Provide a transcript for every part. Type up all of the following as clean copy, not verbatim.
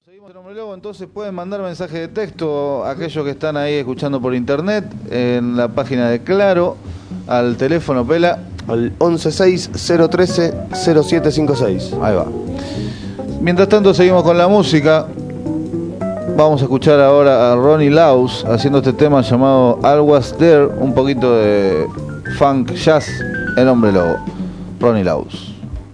Seguimos en Hombre Lobo, entonces pueden mandar mensaje de texto a aquellos que están ahí escuchando por internet en la página de Claro, al teléfono Pela al 116-013-0756. Ahí va. Mientras tanto seguimos con la música. Vamos a escuchar ahora a Ronnie Laus haciendo este tema llamado I Was There, un poquito de funk jazz en Hombre Lobo. Ronnie Laus.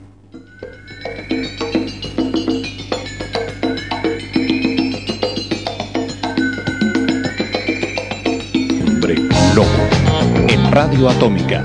Hombre Lobo en Radio Atómica.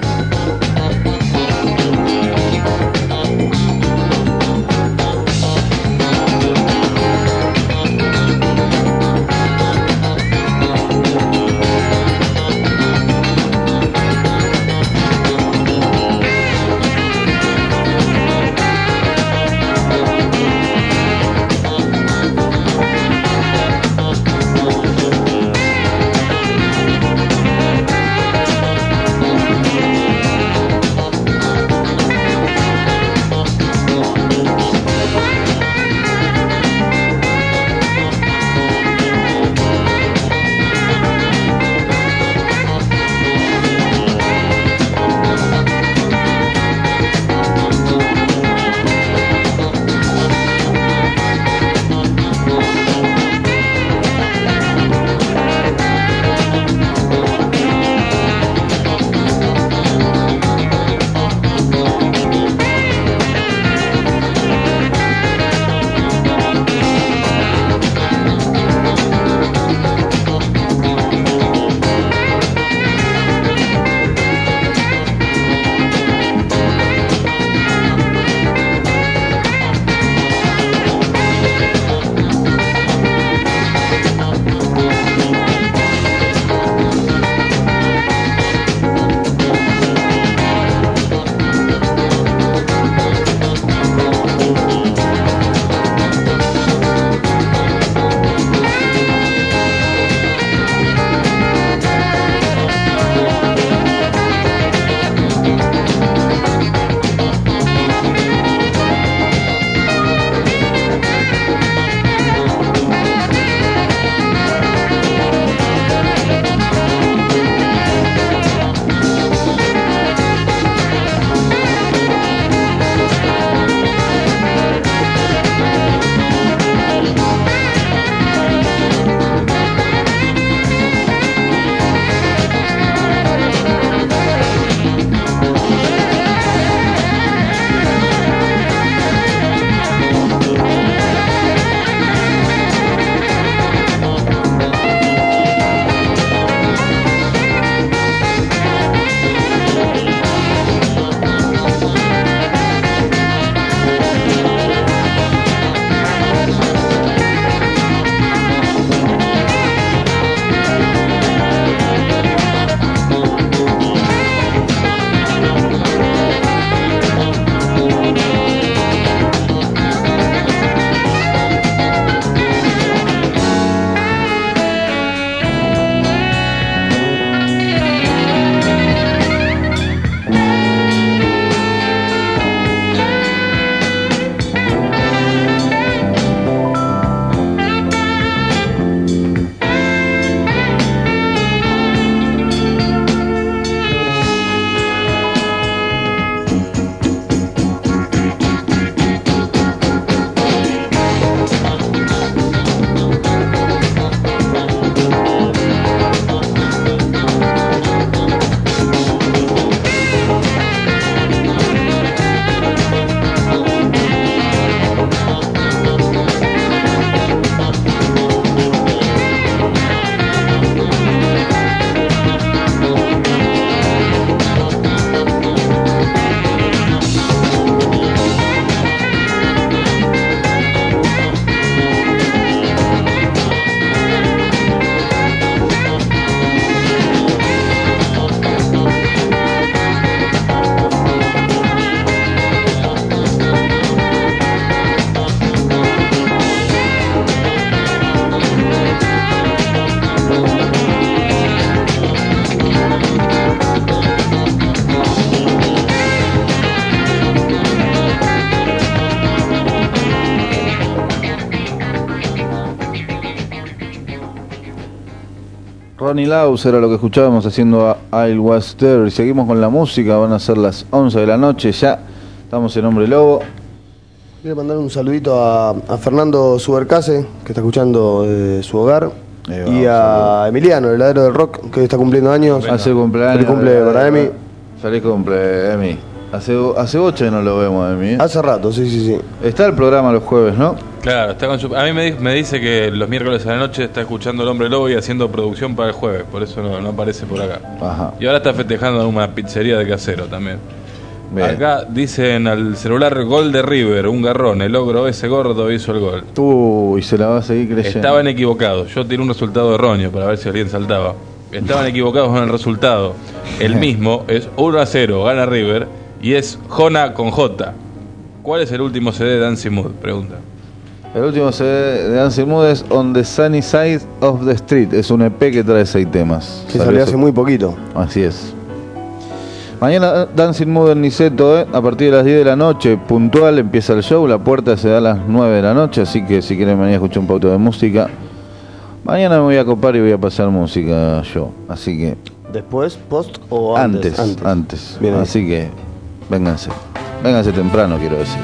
Ronnie Laus era lo que escuchábamos haciendo I Was There. Y seguimos con la música, van a ser las 11 de la noche, ya estamos en Hombre Lobo. Quiero mandar un saludito a Fernando Subercase, que está escuchando de su hogar, y a Emiliano, el heladero del rock, que hoy está cumpliendo años. Hace cumpleaños. Feliz cumple para Emi. Feliz cumple, Emi. Hace 8 no lo vemos, Emi. Hace rato, sí. Está el programa los jueves, ¿no? Claro, está con a mí me dice que los miércoles a la noche está escuchando El Hombre Lobo y haciendo producción para el jueves, por eso no aparece por acá. Ajá. Y ahora está festejando en una pizzería de Casero también. Bien. Acá dicen al celular gol de River, un garrón, el ogro ese gordo hizo el gol. Y se la va a seguir creyendo. Estaban equivocados, yo tiré un resultado erróneo para ver si alguien saltaba. Estaban equivocados con el resultado. El mismo es 1-0, gana River, y es Jona con J. ¿Cuál es el último CD de Dancing Mood? Pregunta. El último CD de Dancing Mood es On the Sunny Side of the Street. Es un EP que trae 6 temas. Que salió hace muy poquito. Así es. Mañana Dancing Mood en Niceto, a partir de las 10 de la noche, puntual, empieza el show. La puerta se da a las 9 de la noche, así que si quieren venir a escuchar un poquito de música, mañana me voy a copar y voy a pasar música yo. Así que... ¿Después, post o antes? Bien, así que vénganse temprano, quiero decir.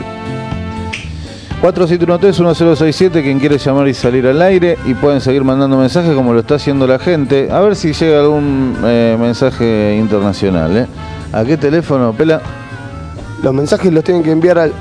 4713-1067, quien quiere llamar y salir al aire, y pueden seguir mandando mensajes como lo está haciendo la gente. A ver si llega algún mensaje internacional, ¿A qué teléfono, Pela? Los mensajes los tienen que enviar al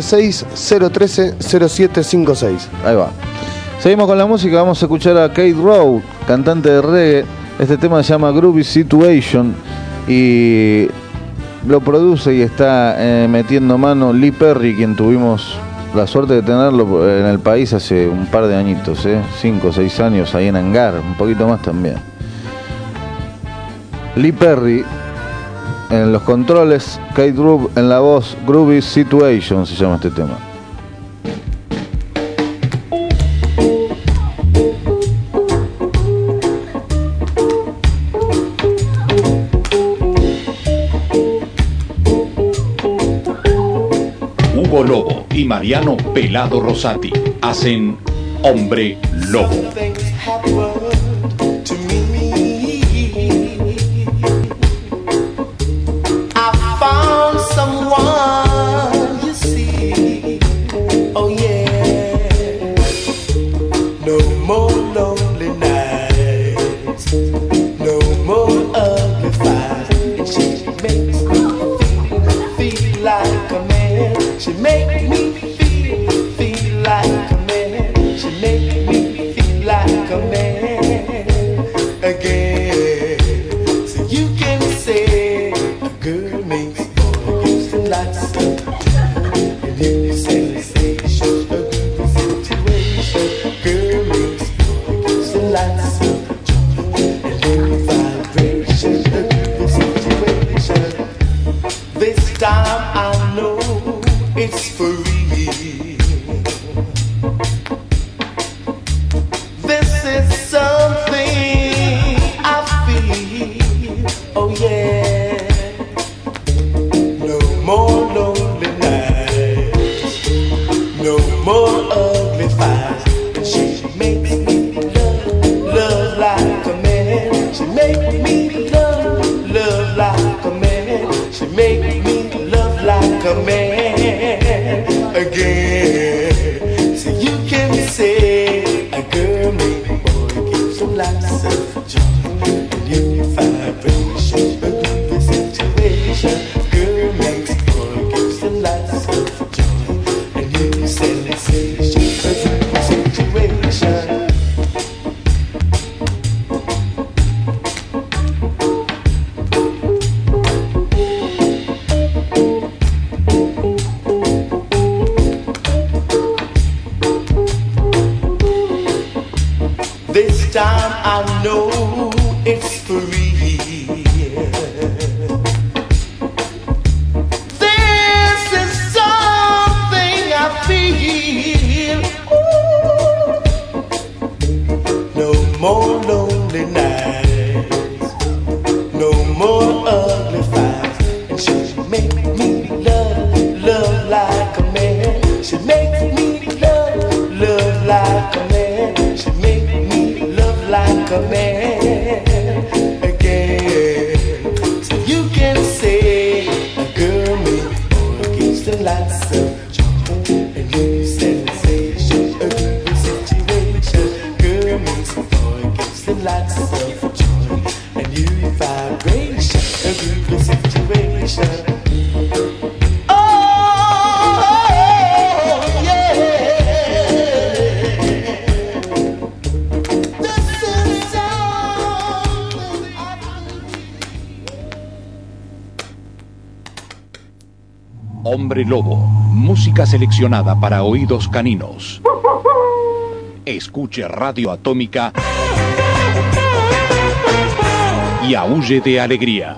116-013-0756. Ahí va. Seguimos con la música, vamos a escuchar a Kate Rowe, cantante de reggae. Este tema se llama Groovy Situation y lo produce y está metiendo mano Lee Perry, quien tuvimos la suerte de tenerlo en el país hace un par de añitos, 5 o 6 años, ahí en Hangar, un poquito más también. Lee Perry en los controles, Kate Rowe en la voz, Groovy Situation se llama este tema. Hugo Lobo y Mariano Pelado Rosati hacen Hombre Lobo. Like a man. Feeling like self-joy, a new vibration, a beautiful situation. Oh, yeah. This is sound. Hombre Lobo, música seleccionada para oídos caninos. Escuche Radio Atómica y aúlle de alegría.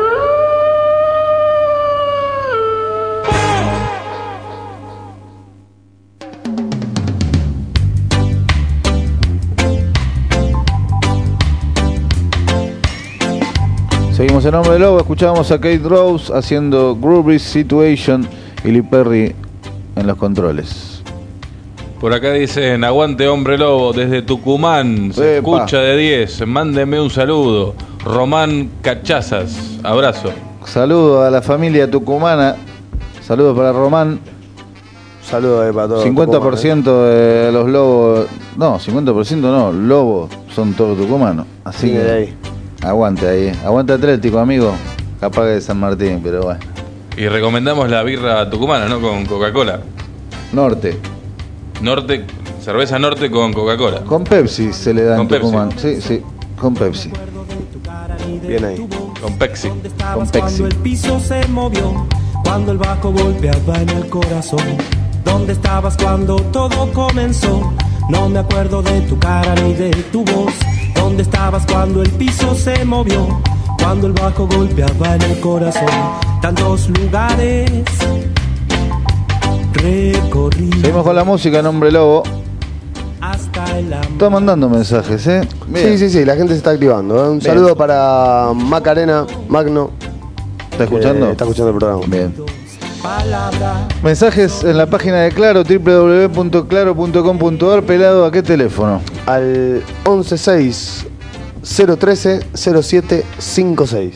Seguimos en Hombre Lobo, escuchábamos a Kate Rose haciendo Groovy Situation y Lee Perry en los controles. Por acá dicen, aguante Hombre Lobo, desde Tucumán, se Epa. escucha de 10, mándeme un saludo. Román Cachazas, abrazo. Saludos a la familia tucumana, saludos para Román. Saludos para todos. 50% de los lobos, no, 50% no, lobos son todos tucumanos. Así Sigue que de ahí. aguante ahí, aguante Atlético, amigo. Capaz que de San Martín, pero bueno. Y recomendamos la birra tucumana, ¿no? Con Coca-Cola. Norte, Norte, cerveza Norte con Coca-Cola. con Pepsi se le da Con en Pepsi. Tucumán. Sí, sí, con Pepsi. Bien ahí. Con Pepsi. Con Pepsi. Cuando el piso se movió, cuando el bajo golpeaba en el corazón. ¿Dónde estabas cuando todo comenzó? No me acuerdo de tu cara ni de tu voz. ¿Dónde estabas cuando el piso se movió? Cuando el bajo golpeaba en el corazón. Tantos lugares recorrí Seguimos con la música en Hombre Lobo. hasta el amor. Está mandando mensajes, ¿eh? Bien. Sí, la gente se está activando. Un Bien. saludo para Macarena, Magno. ¿Está escuchando? Está escuchando el programa. Bien. Palabra Mensajes en la página de Claro, www.claro.com.ar. Pelado, ¿a qué teléfono? Al 116 013 0756.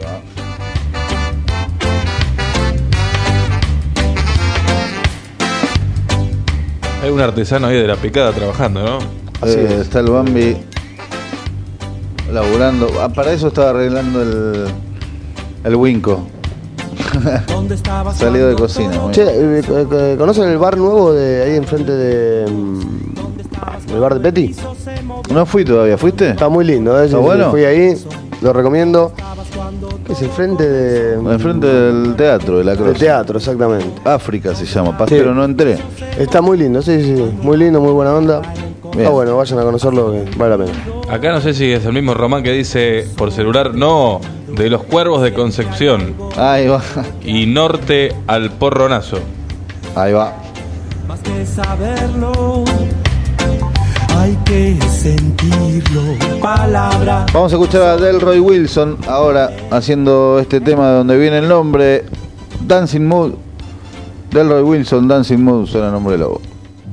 Hay un artesano ahí de la picada trabajando, ¿no? Así es. Está el Bambi laburando. Ah, para eso estaba arreglando el Winco. ¿Dónde estabas Salido de cuando cocina. todo muy Che, bien. ¿conocen el bar nuevo de ahí enfrente de. El bar de Petty? No fui todavía, ¿fuiste? Está muy lindo, ¿eh? ¿Está bueno? Fui ahí, lo recomiendo. ¿Qué es? Enfrente de. Enfrente del teatro, de la del Cruz. teatro, exactamente. África se llama, pero Sí. no entré. Está muy lindo, sí. Muy lindo, muy buena onda. Bien. Está bueno, vayan a conocerlo, que vale la pena. Acá no sé si es el mismo Román que dice por celular, no, de los Cuervos de Concepción Ahí va, y norte al Porronazo. ahí va. más que saberlo, hay que sentirlo. Palabra. Vamos a escuchar a Delroy Wilson ahora haciendo este tema de donde viene el nombre, Dancing Mood. Delroy Wilson, Dancing Mood, suena el nombre lobo.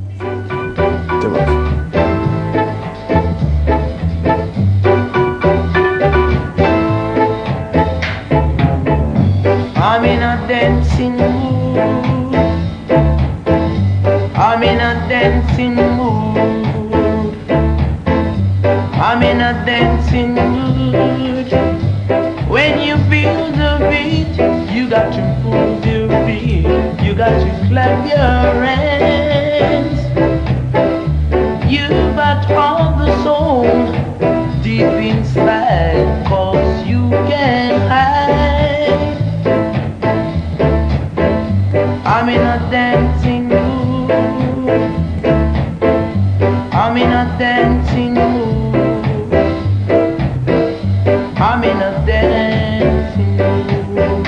I'm in a dancing mood. I'm in a dancing mood. I'm in a dancing mood. When you feel the beat, you got to move your feet. You got to clap your hands. You got all the soul deep inside, 'cause you can't hide. I'm in a dancing mood. I'm in a dancing mood. I'm in a dancing mood.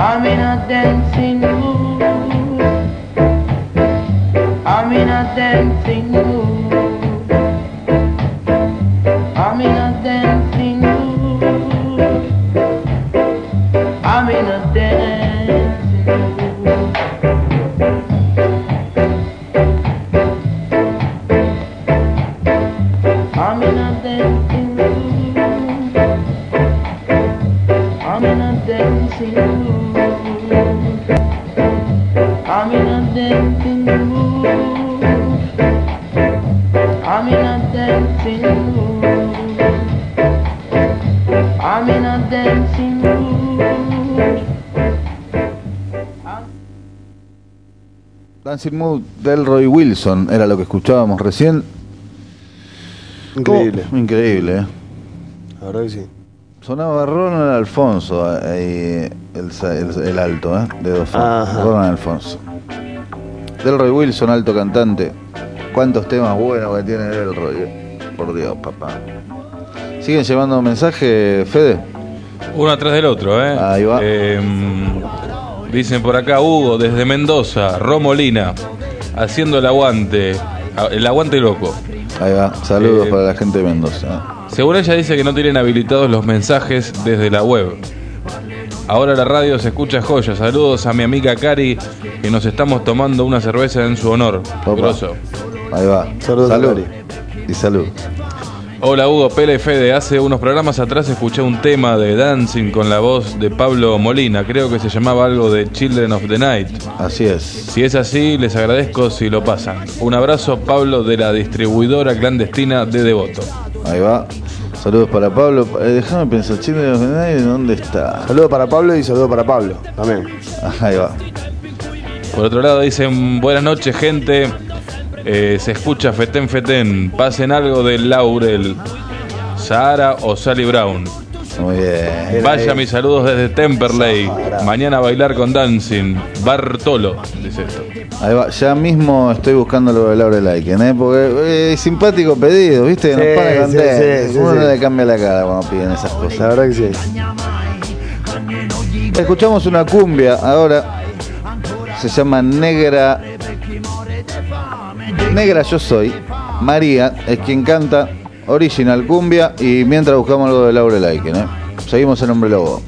I'm in a dancing mood. I'm in a dancing mood. I'm in a dancing mood. I'm in a dancing mood. I'm in a dancing mood. I'm in a dancing mood. I'm in a dancing mood. I'm in a dancing mood. I'm in a dancing mood. Dancing Mood del Roy Wilson era lo que escuchábamos recién. Increíble. Increíble, La verdad que sí. Sonaba Ronald Alfonso, ahí el alto, de dos Ajá. Ronald Alfonso. Delroy Wilson, alto cantante. Cuántos temas buenos que tiene Delroy. Por Dios, papá. ¿Siguen llevando mensajes, Fede? Uno atrás del otro, ¿eh? Ahí va. Dicen por acá, Hugo, desde Mendoza, Romolina, haciendo el aguante loco. Ahí va. Saludos para la gente de Mendoza. Según ella dice que no tienen habilitados los mensajes desde la web. Ahora la radio se escucha joya. Saludos a mi amiga Cari, que nos estamos tomando una cerveza en su honor. Opa. Grosso. Ahí va. Saludos, Salud. Cari. Y salud. Hola Hugo, Pele y Fede. Hace unos programas atrás escuché un tema de Dancing con la voz de Pablo Molina. Creo que se llamaba algo de Children of the Night. Así es. Si es así, les agradezco si lo pasan. Un abrazo, Pablo, de la distribuidora clandestina de Devoto. Ahí va. Saludos para Pablo. Déjame pensar, Chile, ¿dónde está? Saludos para Pablo y saludos para Pablo también. Ahí va. Por otro lado dicen, buenas noches gente, se escucha Fetén Fetén, pasen algo de Laurel, Sahara o Sally Brown. Muy bien. Vaya mis saludos desde Temperley, mañana a bailar con Dancing, Bartolo, dice esto. Ahí va. Ya mismo estoy buscando lo de Laura Laiken, porque simpático pedido, ¿viste? Nos Sí, pone contentos. sí, Uno sí. no le cambia la cara cuando piden esas cosas. La verdad que sí. Escuchamos una cumbia ahora. Se llama Negra Yo Soy. María es quien canta. Original cumbia. Y mientras buscamos algo de Laura Laiken, seguimos en Hombre Lobo.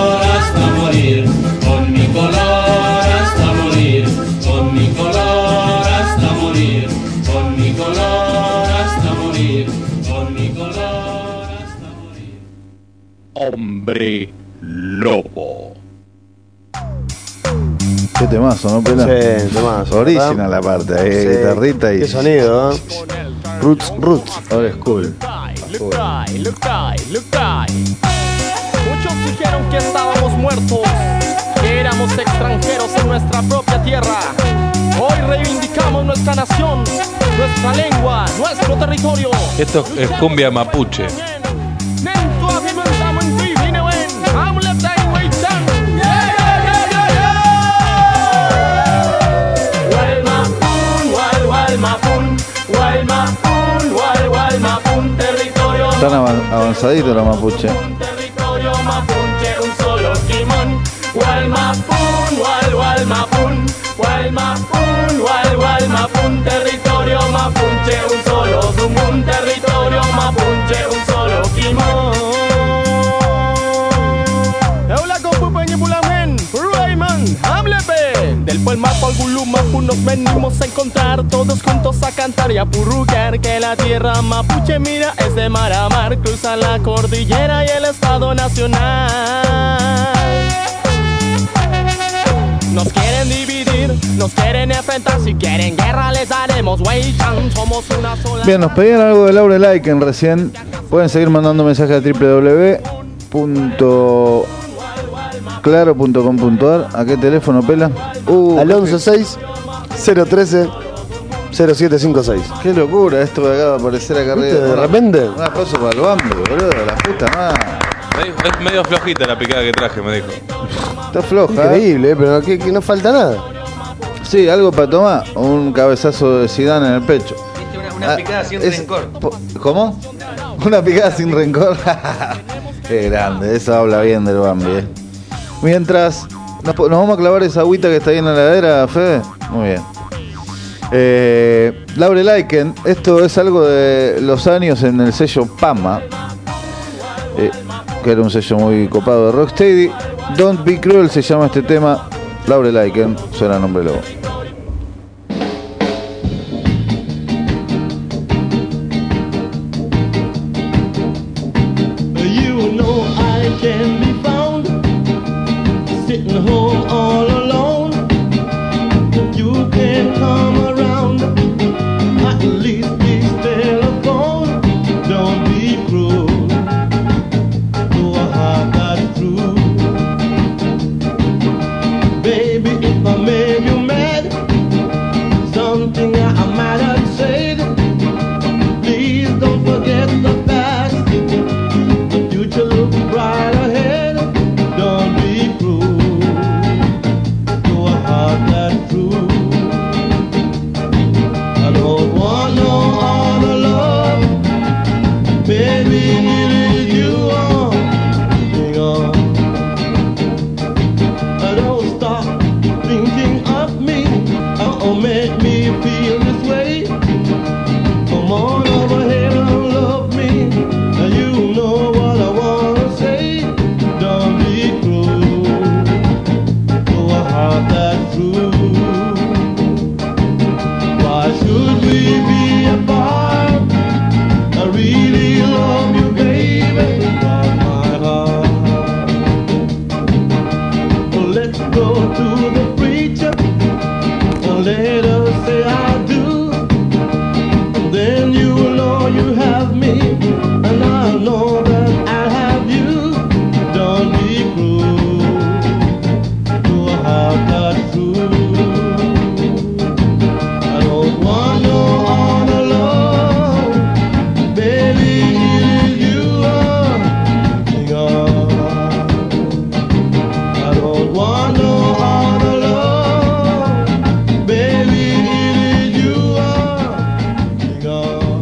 Con mi color hasta morir, con mi color Hombre Lobo. Qué temazo, ¿no, Pela? Sí, temazo, Original ¿verdad? la parte, ahí, Sí. guitarrita y... Qué sonido, ¿eh? Roots. Ahora es cool. Muchos dijeron que estábamos muertos, que éramos extranjeros en nuestra propia tierra. Hoy reivindicamos nuestra nación, nuestra lengua, nuestro territorio. Esto es cumbia mapuche. Están avanzaditos los mapuche. Territorio mapuche, un solo timón. Gualmapún, Gualmapún, Gualmapún, territorio mapuche, un solo zumbún, territorio mapuche, un solo timón. Eula compupeñi pulamen, Rayman, Hamlepe. Del Puelma al Gulumapu nos venimos a encontrar, todos juntos a cantar y a purrucar, que la tierra mapuche mira es de mar a mar, cruza la cordillera y el estado nacional. Nos quieren dividir, nos quieren enfrentar, si quieren guerra les daremos Weichan, somos una sola. Bien, nos pedían algo de Laure Laiken recién. Pueden seguir mandando mensajes a www.claro.com.ar. ¿A qué teléfono, Pela? Al 116-013-0756. Qué locura esto que acaba de aparecer acá ¿Viste? arriba. De repente. Un aplauso para el Bambi, boludo, la puta madre. Es medio flojita la picada que traje, me dijo. Está floja. Increíble, pero que no falta nada. Sí, algo para tomar. Un cabezazo de Zidane en el pecho. Una picada sin rencor. ¿Cómo? Una picada sin rencor. Qué grande, eso habla bien del Bambi. Mientras nos vamos a clavar esa agüita que está ahí en la heladera, Fede. Muy bien. Laure Laiken, esto es algo de los años en el sello Pama, que era un sello muy copado de Rocksteady. Don't Be Cruel se llama este tema. Laure Laiken, suena Hombre Lobo. You know I can be found sitting home all alone. You can come around, at least please telephone. Don't be cruel to a heart that's true. Baby, if I made you mad, something I might have said, please don't forget the past. Future looks bright ahead. Don't be cruel to a heart that's true. I don't want no other love, baby. It is you hang on. Don't stop thinking of me or make me feel this way. Come on over here and love me. You know what I wanna say. Don't be cruel to a heart that's true. Why should we be apart? I really love you, baby, from my heart. Well, let's go to the preacher and let us say I do. And then you will know you have me, and I know that I have you. Don't be cruel to a heart that's true. I don't want no other love, baby. It is you hang on. I don't want no other love, baby. It is you hang on.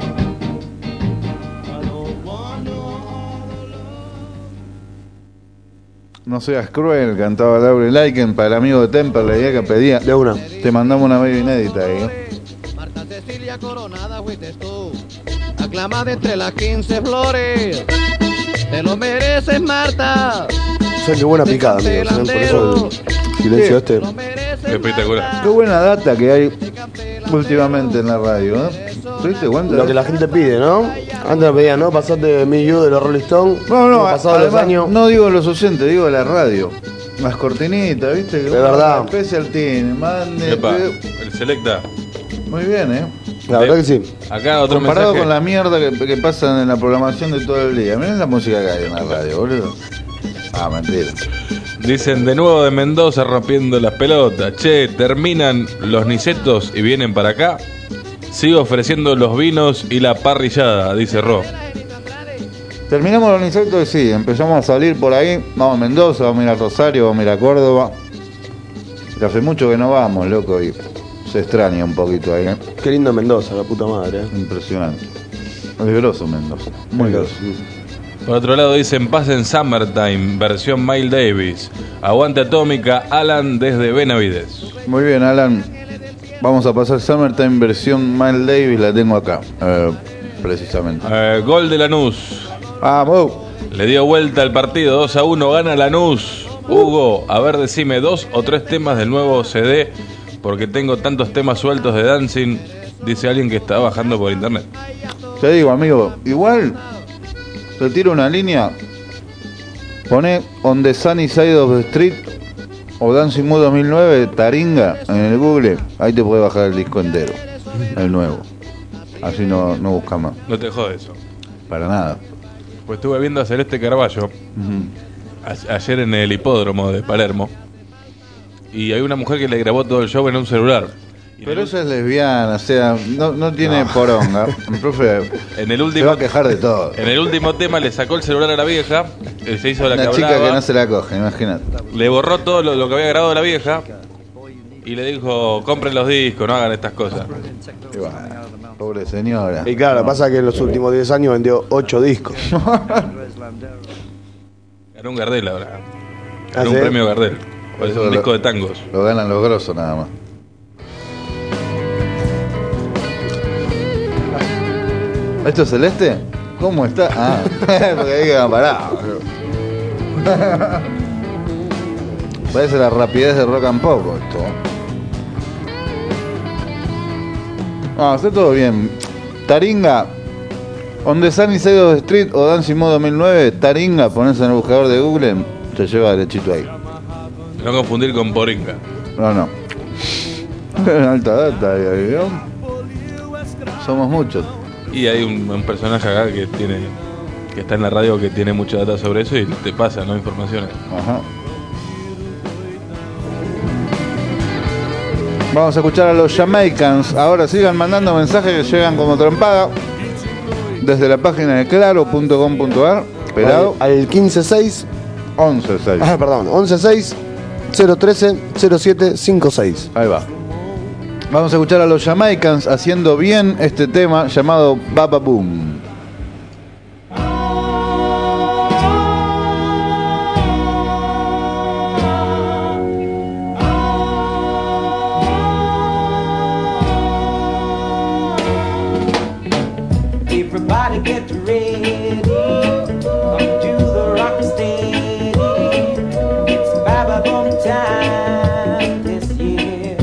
I don't want no other love. No seas cruel, cantaba Laure Laiken para el amigo de Temper, la idea que pedía. De una. Te mandamos una baby inédita ahí. Marta Cecilia Coronada fuiste tú, aclamada entre las 15 flores. Te lo mereces, Marta. O sea, qué buena picada, amigos. Por eso el silencio este. Espectacular. Qué buena data que hay últimamente en la radio, ¿eh? ¿Te diste cuenta? Lo que la gente pide, ¿no? Antes me pedían, ¿no? Pasaste Me You de los Rolling Stones. No, pasado los además, años. no digo los oyentes, digo la radio. Las cortinitas, ¿viste? De verdad. Special Team, mande. Epa, el Selecta. Muy bien, ¿eh? La verdad que sí. Acá otro Comparado mensaje. con la mierda que pasa en la programación de todo el día. Miren la música que hay en la radio, boludo. Ah, mentira. Dicen de nuevo de Mendoza rompiendo las pelotas. Che, terminan los nicetos y vienen para acá. Sigo ofreciendo los vinos y la parrillada, dice Ro. Terminamos los insectos y sí, empezamos a salir por ahí. Vamos a Mendoza, vamos a ir a Rosario, vamos a ir a Córdoba. Que hace mucho que no vamos, loco, y se extraña un poquito ahí, ¿eh? Qué lindo Mendoza, la puta madre. Impresionante. Es grosso Mendoza, muy grosso. Por otro lado dicen pasen Summertime, versión Miles Davis. Aguante Atómica, Alan desde Benavides. Muy bien, Alan. Vamos a pasar Summertime versión Miles Davis, la tengo acá, precisamente. Gol de Lanús. ¡Vamos! Le dio vuelta al partido, 2-1, gana Lanús. Hugo, a ver, decime 2 o 3 temas del nuevo CD, porque tengo tantos temas sueltos de Dancing, dice alguien que está bajando por internet. Te digo, amigo, igual te tiro una línea, pone On the Sunny Side of the Street o Dancing Mood 2009, Taringa, en el Google, ahí te puede bajar el disco entero, el nuevo. Así no busca más. No te jode eso. Para nada. Pues estuve viendo a Celeste Carballo ayer en el hipódromo de Palermo y hay una mujer que le grabó todo el show en un celular. Pero ella es lesbiana, o sea, no tiene poronga. El profe en el último, se va a quejar de todo. En el último tema le sacó el celular a la vieja, se hizo la una que chica hablaba, que no se la coge, imagínate. le borró todo lo que había grabado la vieja y le dijo, compren los discos, no hagan estas cosas. Y bueno, pobre señora. Y claro, pasa que en los últimos 10 años vendió 8 discos. Ganó un Gardel ahora. ¿Ah, Ganó un sí? premio Gardel. Pues un disco de tangos. Lo ganan los grosos nada más. ¿Esto es Celeste? ¿Cómo está? Ah, porque ahí quedan parados. Parece la rapidez de Rock and Pop esto. Ah, está todo bien. Taringa, On the Sunny Side of the Street o Dancing Mode 2009, Taringa, ponés en el buscador de Google, te lleva derechito ahí. No confundir con Poringa. No. Alta data, ¿no? Somos muchos. Y hay un personaje acá que está en la radio que tiene mucha data sobre eso y te pasa, ¿no? Informaciones. Ajá. Vamos a escuchar a los Jamaicans. Ahora sigan mandando mensajes que llegan como trompada desde la página de claro.com.ar. Pelado. Al 156 116. Ah, perdón, 116 013 0756. Ahí va. Vamos a escuchar a los Jamaicans haciendo bien este tema llamado Baba Boom. Everybody get ready, come to the rock steady. It's Baba Boom time this year.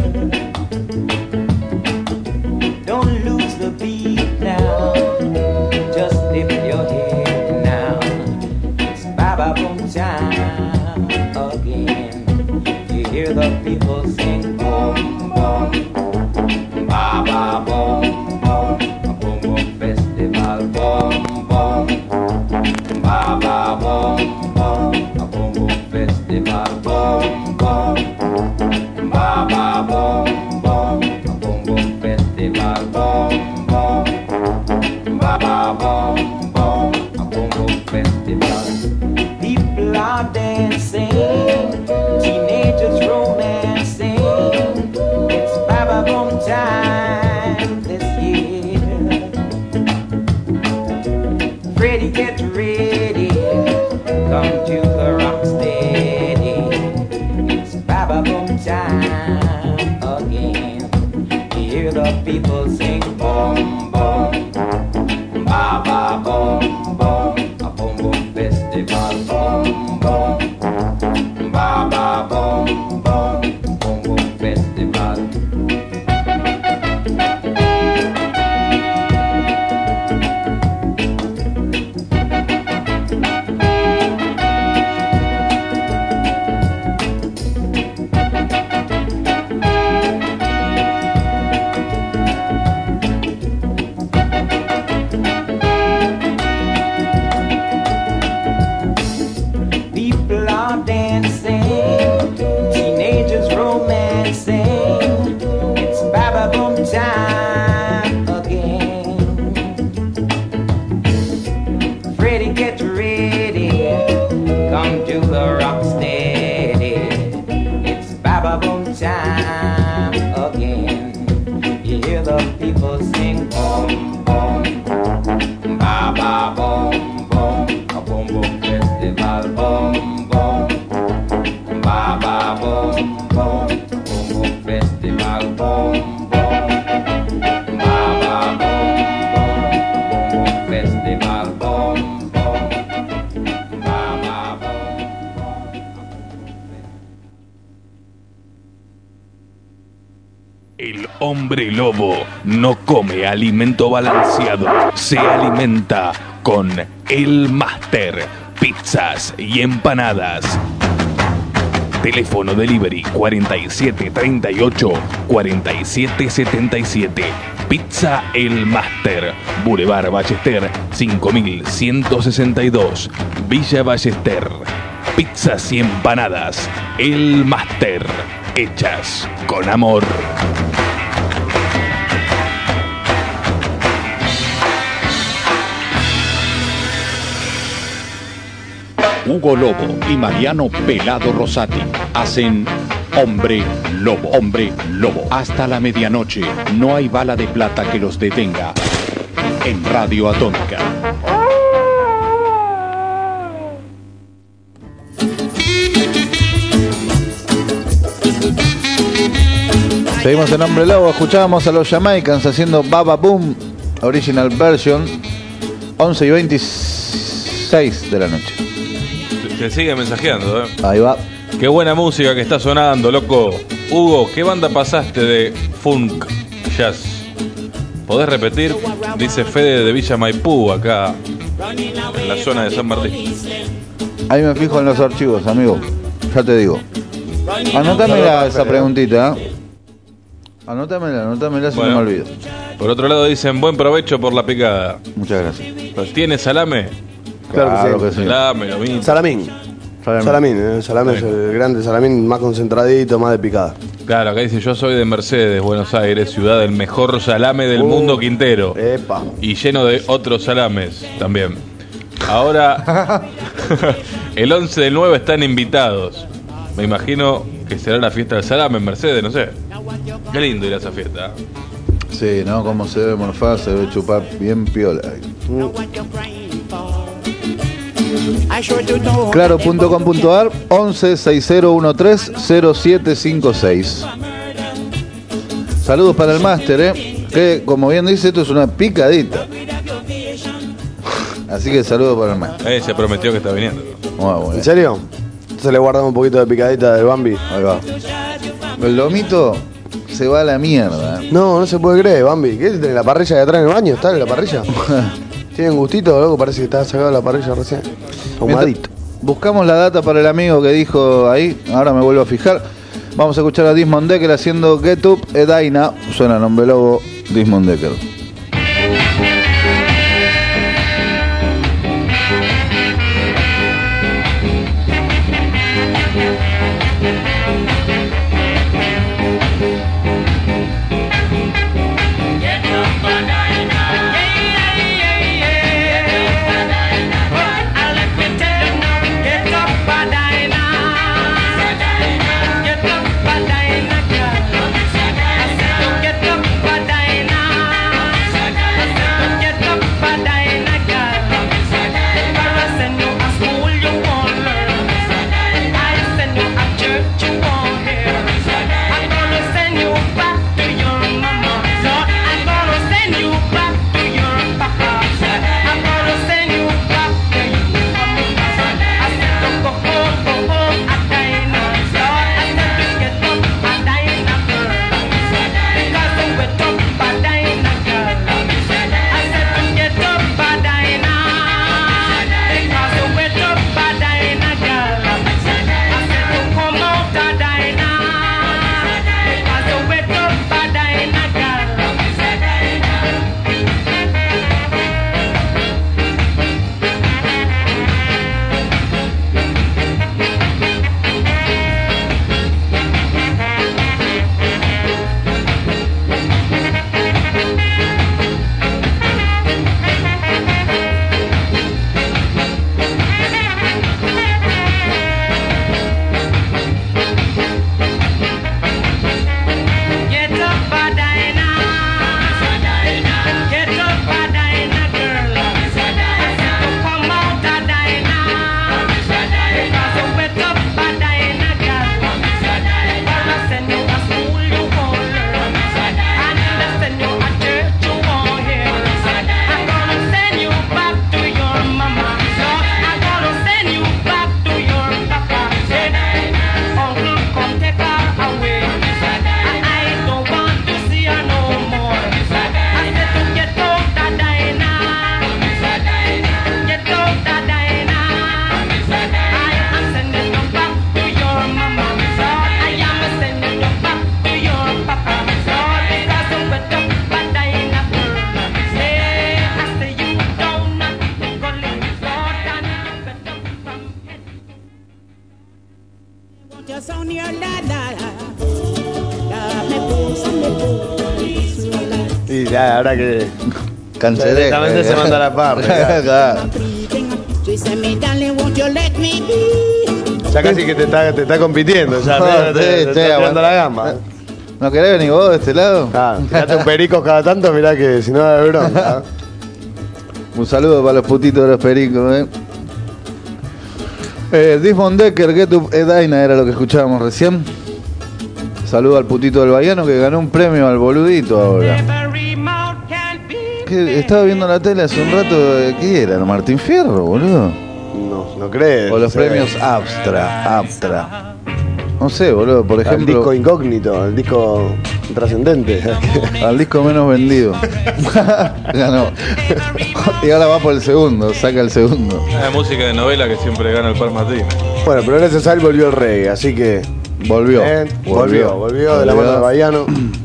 Don't lose the beat now, just lift your head now. It's Baba Boom time again. You hear the people sing boom boom, Baba Boom boom, a boom boom festival boom boom, Baba Boom boom, a boom boom festival boom boom, Baba Boom boom, a boom boom festival boom boom, Baba Boom boom, a boom boom festival. People are dancing, teenagers romancing. It's Baba Boom time this year. Freddie, get ready, come to the rock steady. It's Baba Boom time again. You hear the people sing boom boom, Baba Boom boom, a boom boom festival boom boom, Baba Boom boom, boom boom festival. people sing. It's Baba Boom time again. Freddie, get ready, come to the rock steady. It's Baba Boom time again. You hear the people sing boom boom, Baba boom boom, a boom boom festival boom boom, Baba boom boom, boom boom festival boom boom, Baba boom boom, boom boom festival boom boom, Baba boom boom. El hombre lobo no come alimento balanceado, se alimenta con El Máster, pizzas y empanadas. Teléfono delivery 4738-4777. Pizza El Máster, Boulevard Ballester 5162, Villa Ballester. Pizzas y empanadas El Máster, hechas con amor. Hugo Lobo y Mariano Pelado Rosati hacen Hombre Lobo. Hombre Lobo. Hasta la medianoche no hay bala de plata que los detenga. En Radio Atómica. Seguimos en Hombre Lobo, escuchábamos a los Jamaicans haciendo Baba Boom, original version, 11:26 de la noche. Se sigue mensajeando, Ahí va. Qué buena música que está sonando, loco. Hugo, ¿qué banda pasaste de funk jazz? ¿Podés repetir? Dice Fede de Villa Maipú, acá en la zona de San Martín. Ahí me fijo en los archivos, amigo. Ya te digo. Anótamela esa preguntita. Anótamela si no me olvido. Por otro lado dicen, buen provecho por la picada. Muchas gracias. ¿Tiene salame? Claro que sí. Salame, lo mismo. Salamín. Salame es el grande salamín, más concentradito, más de picada. Claro, acá dice, yo soy de Mercedes, Buenos Aires, ciudad del mejor salame del mundo, Quintero. Epa. Y lleno de otros salames también. Ahora, el 11 del 9 están invitados. Me imagino que será la fiesta del salame en Mercedes, no sé. Qué lindo ir a esa fiesta. Sí, ¿no? Cómo se debe morfar, se debe chupar bien piola. Claro.com.ar 1160130756. Saludos para el máster, que como bien dice, esto es una picadita. Así que saludos para el máster. Se prometió que está viniendo. Bueno. ¿En serio? Entonces le guardamos un poquito de picadita del Bambi. Ahí va. El lomito se va a la mierda. No se puede creer, Bambi. ¿Qué tiene la parrilla de atrás en el baño? ¿Está en la parrilla? Tiene un gustito, loco, parece que está sacado de la parrilla recién. Ahumadito. Buscamos la data para el amigo que dijo ahí. Ahora me vuelvo a fijar. Vamos a escuchar a Dismond Decker haciendo Get Up Edina. Suena Nombre Lobo, Dismond Decker. Get up, ya, ahora que Cancelé. directamente se manda la parte. Claro. Ya casi que te está compitiendo, ya te está tirando la gama. ¿No querés venir vos de este lado? Ah, tirate un perico cada tanto, mirá que si no da de bronca. Un saludo para los putitos de los pericos, Desmond Decker, Get Up Edina era lo que escuchábamos recién. Saludo al putito del Bahiano que ganó un premio al boludito ahora. Estaba viendo la tele hace un rato, ¿qué era? ¿Martín Fierro, boludo? No crees. O los premios Aptra. No sé, boludo, por ejemplo. El disco incógnito, el disco trascendente. Al disco menos vendido. Ganó. Y ahora va por el segundo, saca el segundo. La música de novela que siempre gana el Par Martínez. Bueno, pero gracias a él volvió el reggae, así que. Volvió de la mano de Bahiano.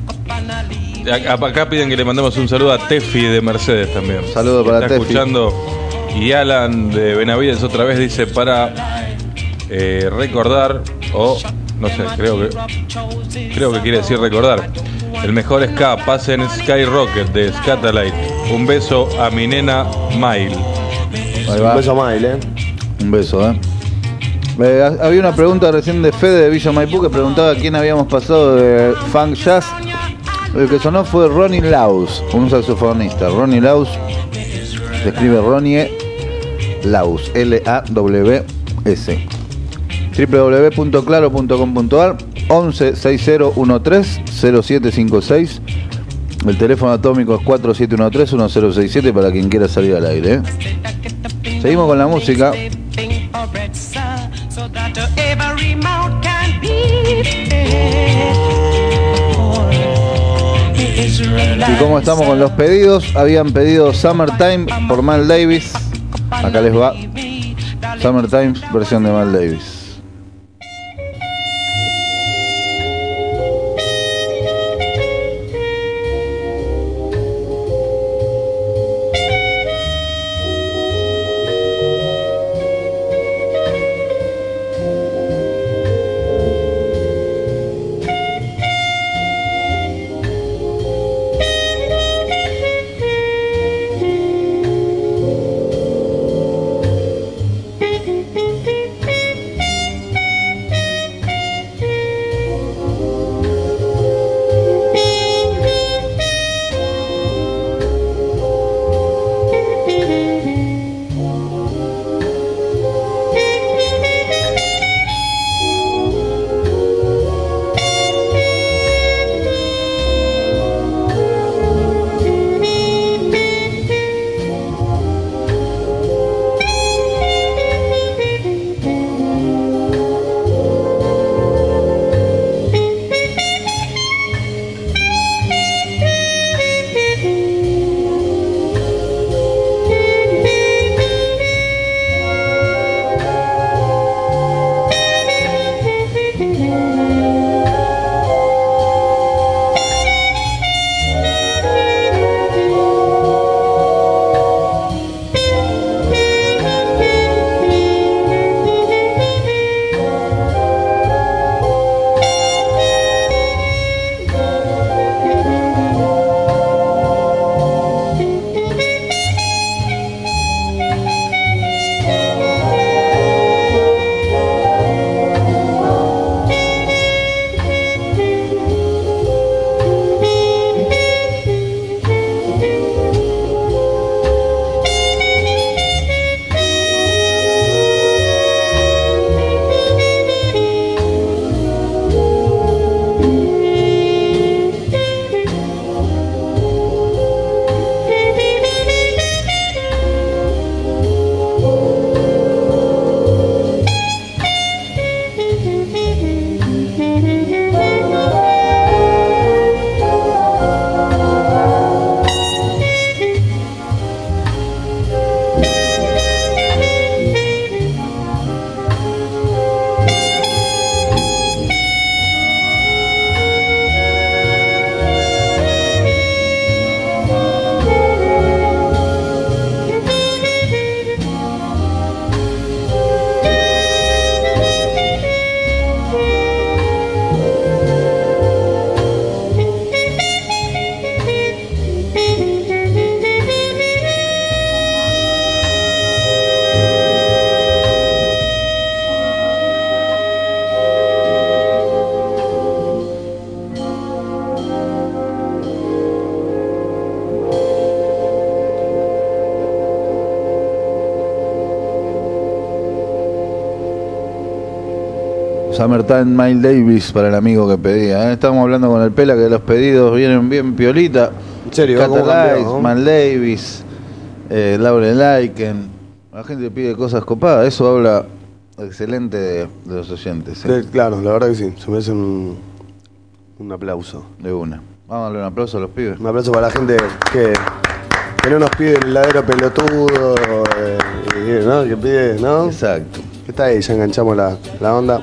Acá piden que le mandemos un saludo a Tefi de Mercedes también. Saludo para Está Tefi. Escuchando. Y Alan de Benavides otra vez dice para recordar, o no sé, creo que quiere decir recordar. El mejor ska, pasen Skyrocket de Scatalight. Un beso a mi nena Mail. Ahí va. Un beso a Mail, Un beso, había una pregunta recién de Fede de Villa Maipú que preguntaba quién habíamos pasado de funk jazz. El que sonó fue Ronnie Laus, un saxofonista. Ronnie Laus, se escribe Ronnie Laus, L-A-W-S. www.claro.com.ar 11 6013 0756. El teléfono atómico es 4713-1067 para quien quiera salir al aire. Seguimos con la música. Y como estamos con los pedidos, habían pedido Summertime por Mal Davis. Acá les va Summertime, versión de Mal Davis. Summertime Miles Davis para el amigo que pedía. Estábamos hablando con el Pela que los pedidos vienen bien piolita. En serio, Catalyze, Miles Davis, Laurel Aiken. La gente pide cosas copadas. Eso habla excelente de los oyentes. Claro, la verdad que sí. Se merece un aplauso. De una. Vamos a darle un aplauso a los pibes. Un aplauso para la gente que no nos pide el heladero pelotudo, ¿no? Que pide, ¿no? Exacto. ¿Qué está ahí? Ya enganchamos la onda.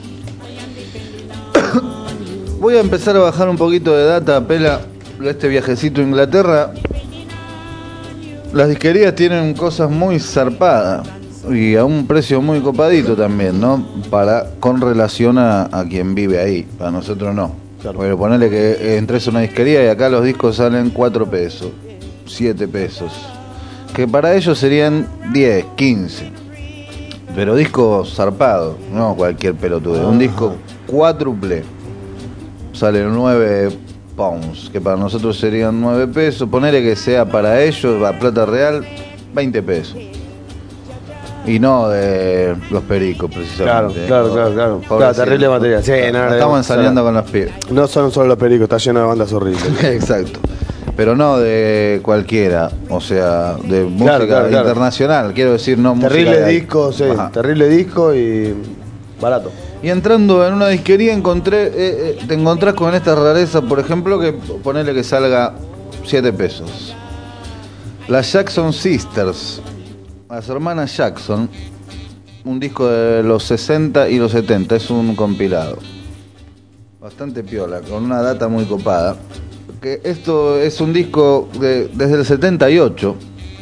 Voy a empezar a bajar un poquito de data, Pela, de este viajecito a Inglaterra. Las disquerías tienen cosas muy zarpadas y a un precio muy copadito también, ¿no? Con relación a quien vive ahí. Para nosotros no. Claro. Pero ponele que entres a una disquería y acá los discos salen 4 pesos, 7 pesos. Que para ellos serían 10, 15. Pero disco zarpado, no cualquier pelotudo. Un disco cuádruple sale 9 pounds, que para nosotros serían 9 pesos. Ponele que sea para ellos, la plata real, 20 pesos. Y no de los pericos, precisamente. Claro. Terrible material. Sí, estamos ensayando con los pibes. No son solo los pericos, está lleno de bandas horribles. Exacto. Pero no de cualquiera, o sea, de música internacional, quiero decir, no terrible música. Terrible disco, sí. Ajá. Terrible disco y barato. Y entrando en una disquería te encontrás con esta rareza, por ejemplo, que ponele que salga 7 pesos. Las Jackson Sisters, las hermanas Jackson, un disco de los 60 y los 70, es un compilado. Bastante piola, con una data muy copada. Que esto es un disco desde el 78.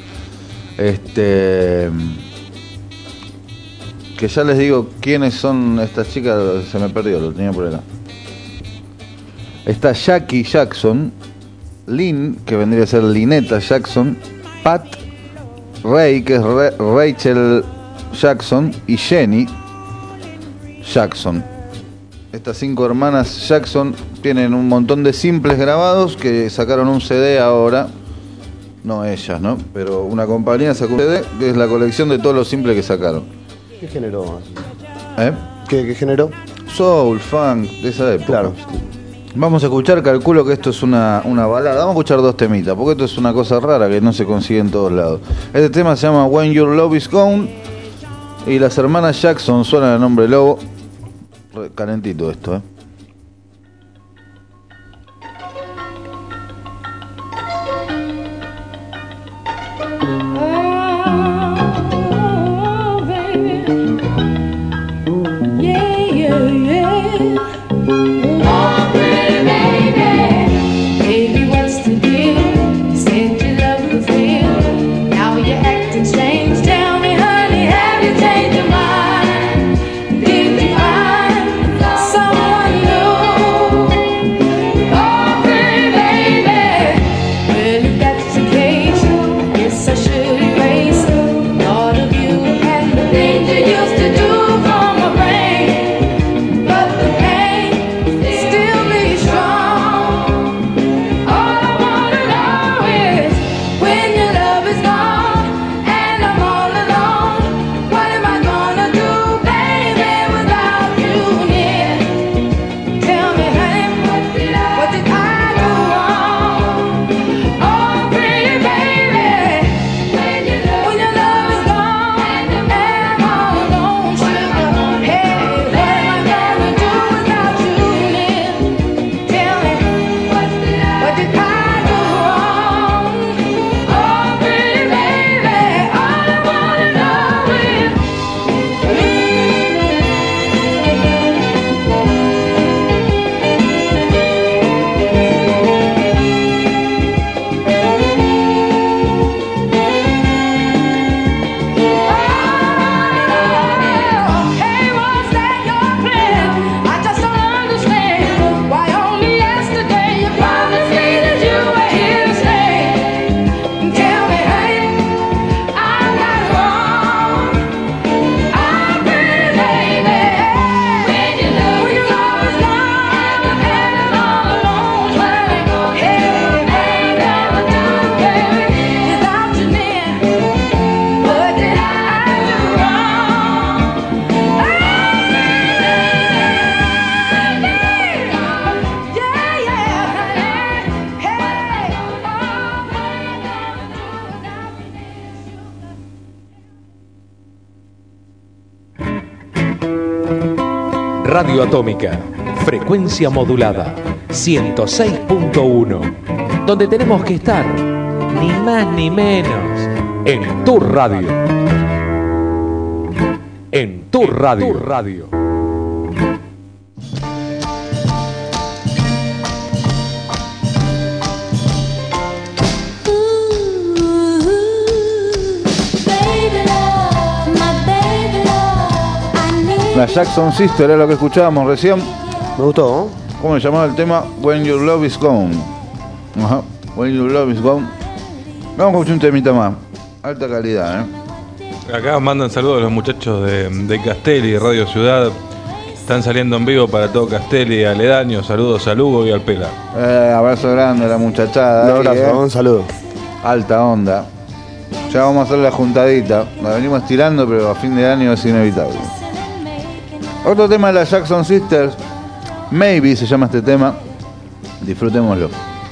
Que ya les digo quiénes son estas chicas, se me perdió, lo tenía por acá. Está Jackie Jackson, Lynn, que vendría a ser Lynetta Jackson, Pat Ray, que es Rachel Jackson, y Jenny Jackson. Estas 5 hermanas Jackson tienen un montón de simples grabados que sacaron un CD ahora. No ellas, ¿no? Pero una compañía sacó un CD que es la colección de todos los simples que sacaron. ¿Qué generó? ¿Qué generó? Soul, funk, de esa época. Claro. Vamos a escuchar, calculo que esto es una balada. Vamos a escuchar 2 temitas, porque esto es una cosa rara que no se consigue en todos lados. Este tema se llama When Your Love Is Gone y las hermanas Jackson suenan el nombre Lobo. Calentito esto, Someone Radio Atómica, frecuencia modulada, 106.1, donde tenemos que estar, ni más ni menos, en tu radio. En tu radio. La Jackson Sister es lo que escuchábamos recién. Me gustó, ¿no? ¿Cómo se llamaba el tema? When Your Love Is Gone. Ajá. When Your Love Is Gone. Vamos a escuchar un temita más. Alta calidad, ¿eh? Acá mandan saludos los muchachos de Castelli, Radio Ciudad. Están saliendo en vivo para todo Castelli, aledaños. Saludos a Lugo y al Pela. Abrazo grande a la muchachada. Un abrazo, un saludo. Alta onda. Ya vamos a hacer la juntadita. La venimos tirando, pero a fin de año es inevitable. Otro tema de la Jackson Sisters, Maybe se llama este tema. Disfrutémoslo.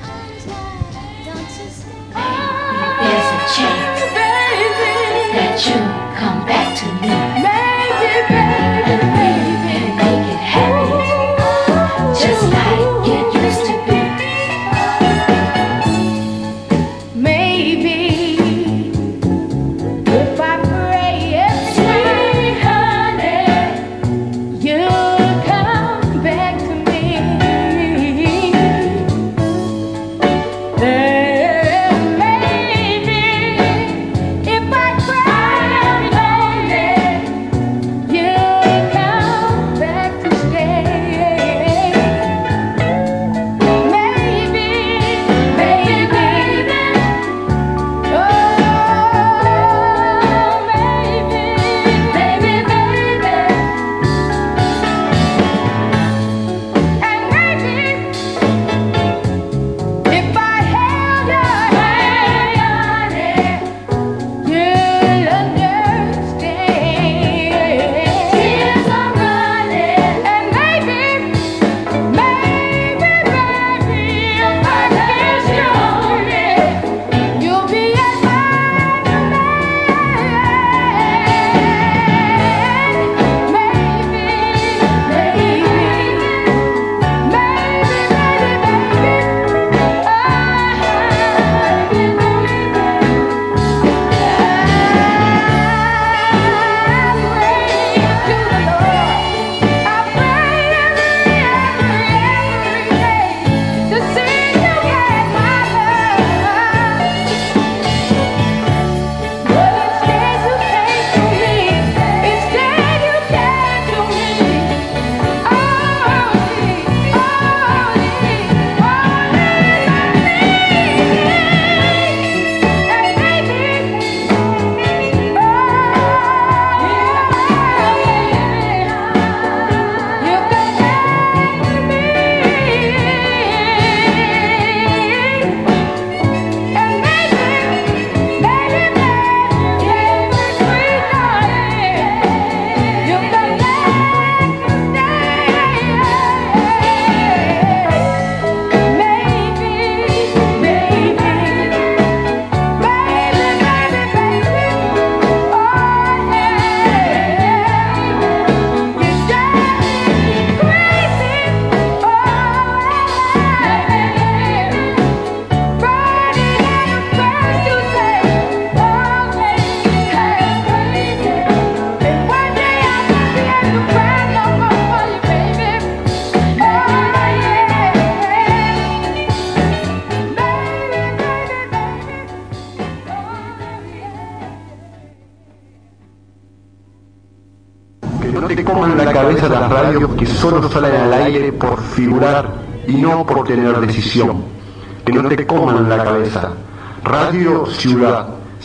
cabeza las radios que solo salen al aire por figurar y no por tener decisión. Que no te coman la cabeza. Radio Ciudad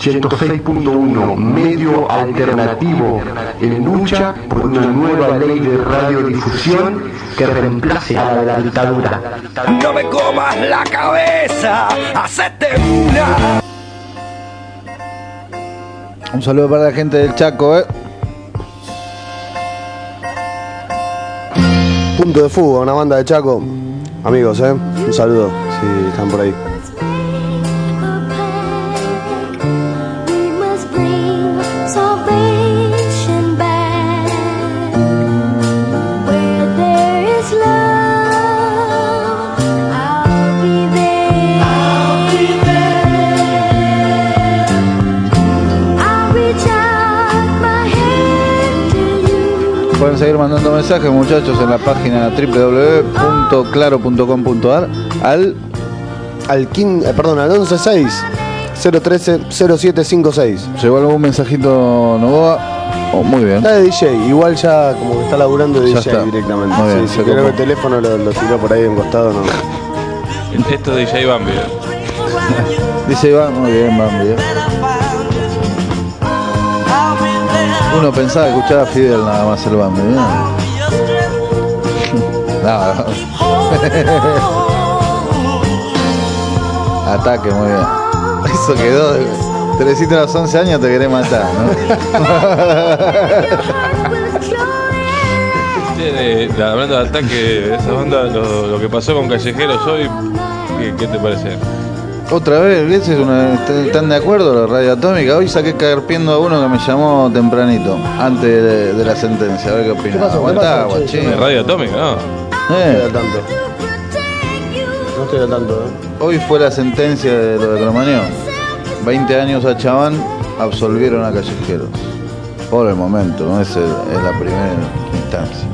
106.1, medio alternativo en lucha por una nueva ley de radiodifusión que reemplace a la dictadura. No me comas la cabeza, hacete una. Un saludo para la gente del Chaco, Punto de Fuga, una banda de Chaco. Amigos, un saludo si están por ahí. Pueden seguir mandando mensajes, muchachos, en la página www.claro.com.ar al 116 013 0756. ¿Llegó algún mensajito, Novoa? Oh, muy bien. Está de DJ, igual ya como que está laburando de Ya DJ está. directamente. Muy bien, Sí, se creo que copó. el teléfono lo tiró por ahí en costado, no. Esto es DJ Bambi. Dice Iván, muy bien, Bambi. Uno pensaba escuchar a Fidel nada más el Bambi. Nada. Ataque, muy bien. Eso quedó. Teresito a los 11 años te querés matar, ¿no? Hablando de ataque, esa banda, lo que pasó con Callejeros hoy, ¿qué te parece? Otra vez, ¿están de acuerdo la radio atómica? Hoy saqué carpiendo a uno que me llamó tempranito, antes de la sentencia, a ver qué opina. ¿Qué pasó? Aguantá, ¿Qué pasó, che? guachín. Radio Atómica, ¿no? No estoy al tanto. No estoy al tanto, Hoy fue la sentencia de lo de Cromañón. 20 años a Chaván, absolvieron a Callejeros. Por el momento, no es la primera instancia.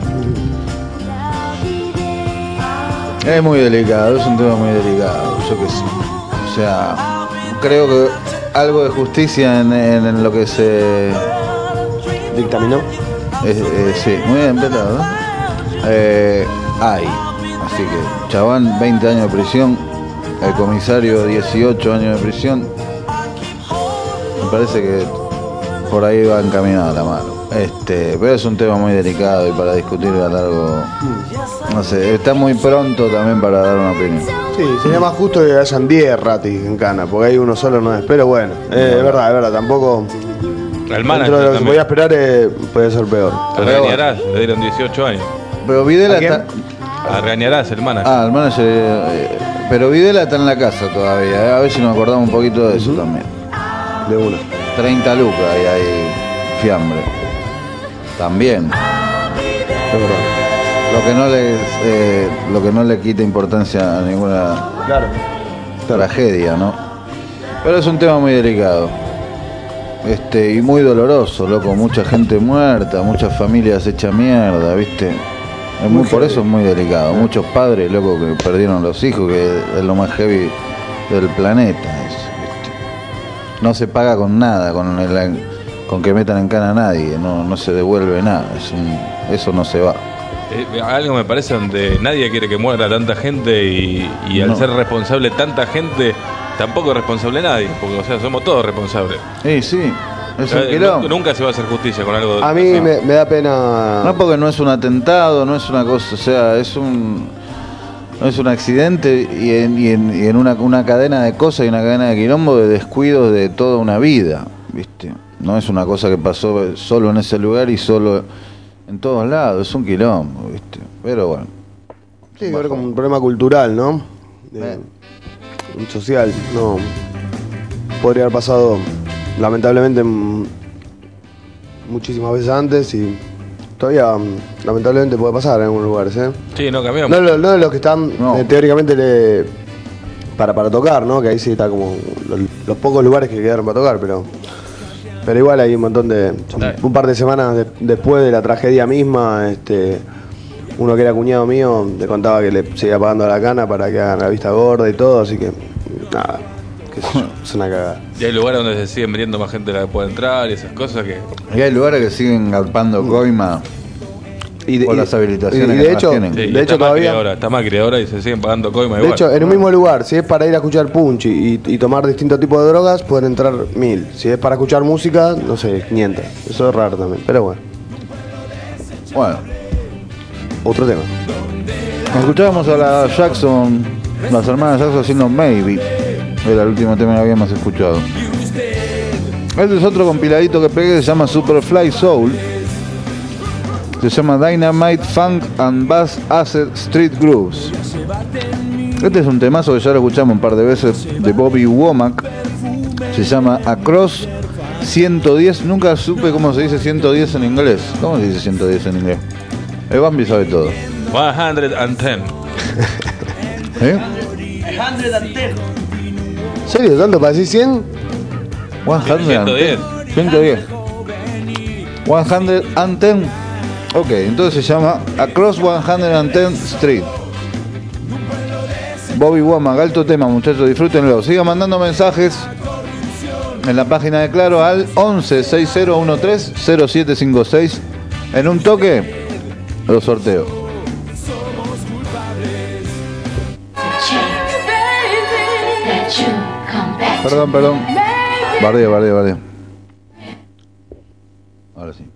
Es muy delicado, es un tema muy delicado, yo qué sé. O sea, creo que algo de justicia en lo que se dictaminó. Sí, muy bien pelado, ¿no? Hay. Así que Chaván, 20 años de prisión. El comisario, 18 años de prisión. Me parece que por ahí va encaminada la mano. Pero es un tema muy delicado y para discutir a largo. No sé, está muy pronto también para dar una opinión. Sí, sería más justo que hayan 10 ratis en cana, porque hay uno solo no es. Pero bueno, es verdad, tampoco. El dentro de lo que se podía esperar puede ser peor. A Regañarás le dieron 18 años. Pero Videla está. A Regañarás, el manager. Ah, el manager. Pero Videla está en la casa todavía. A ver si nos acordamos un poquito de eso también. De uno. 30 lucas y hay fiambre. También. Es verdad. Lo que no le quita importancia a ninguna tragedia, ¿no? Pero es un tema muy delicado. Y muy doloroso, loco. Mucha gente muerta, muchas familias hechas mierda, ¿viste? Por eso es muy delicado. Muchos padres, loco, que perdieron los hijos, que es lo más heavy del planeta. ¿Viste? No se paga con nada, con que metan en cana a nadie. No se devuelve nada. Eso no se va. Algo me parece donde nadie quiere que muera tanta gente y al ser responsable tanta gente, tampoco es responsable nadie, porque o sea, somos todos responsables. Sí, es un quilombo. Nunca se va a hacer justicia con algo. A mí me da pena. No, porque no es un atentado, no es una cosa, o sea, es un accidente y en una cadena de cosas y una cadena de quilombo de descuidos de toda una vida, ¿viste? No es una cosa que pasó solo en ese lugar y solo en todos lados, es un quilombo, ¿viste? Pero bueno. Sí, que ver con un problema cultural, ¿no? Social, no. Podría haber pasado, lamentablemente, muchísimas veces antes y todavía, lamentablemente, puede pasar en algunos lugares, ¿eh? Sí, no cambiamos. No de los que están teóricamente para tocar, ¿no? Que ahí sí está como los pocos lugares que quedaron para tocar, pero igual hay un montón de. Un par de semanas después de la tragedia misma, uno que era cuñado mío le contaba que le seguía pagando la cana para que hagan la vista gorda y todo, así que nada, qué sé yo, es una cagada. Y hay lugares donde se siguen muriendo más gente de la que puede entrar y esas cosas que. Y hay lugares que siguen galpando coima por las habilitaciones y de que hecho, tienen. Sí, de hecho todavía está Macri ahora y se siguen pagando coima de igual. hecho, en un mismo lugar, si es para ir a escuchar punch y tomar distintos tipos de drogas, pueden entrar 1000. Si es para escuchar música, no sé, 500. Eso es raro también, pero bueno. Bueno, otro tema. escuchábamos a las hermanas Jackson haciendo Maybe. Era el último tema que habíamos escuchado. Este es otro compiladito que pegué, se llama Superfly Soul. Se llama Dynamite Funk and Bass Acid Street Grooves. Este es un temazo que ya lo escuchamos un par de veces de Bobby Womack. Se llama Across 110. Nunca supe cómo se dice 110 en inglés. ¿Cómo se dice 110 en inglés? El Bambi sabe todo. 110. ¿Eh? 110. ¿Serio? ¿Tanto para decir 100? 110. 110. 110. Ok, entonces se llama Across 110th Street. Bobby Womack, alto tema, muchachos, disfrútenlo. Sigan mandando mensajes en la página de Claro al 11 6013 0756. En un toque los sorteo. Perdón. Bardeo. Ahora sí.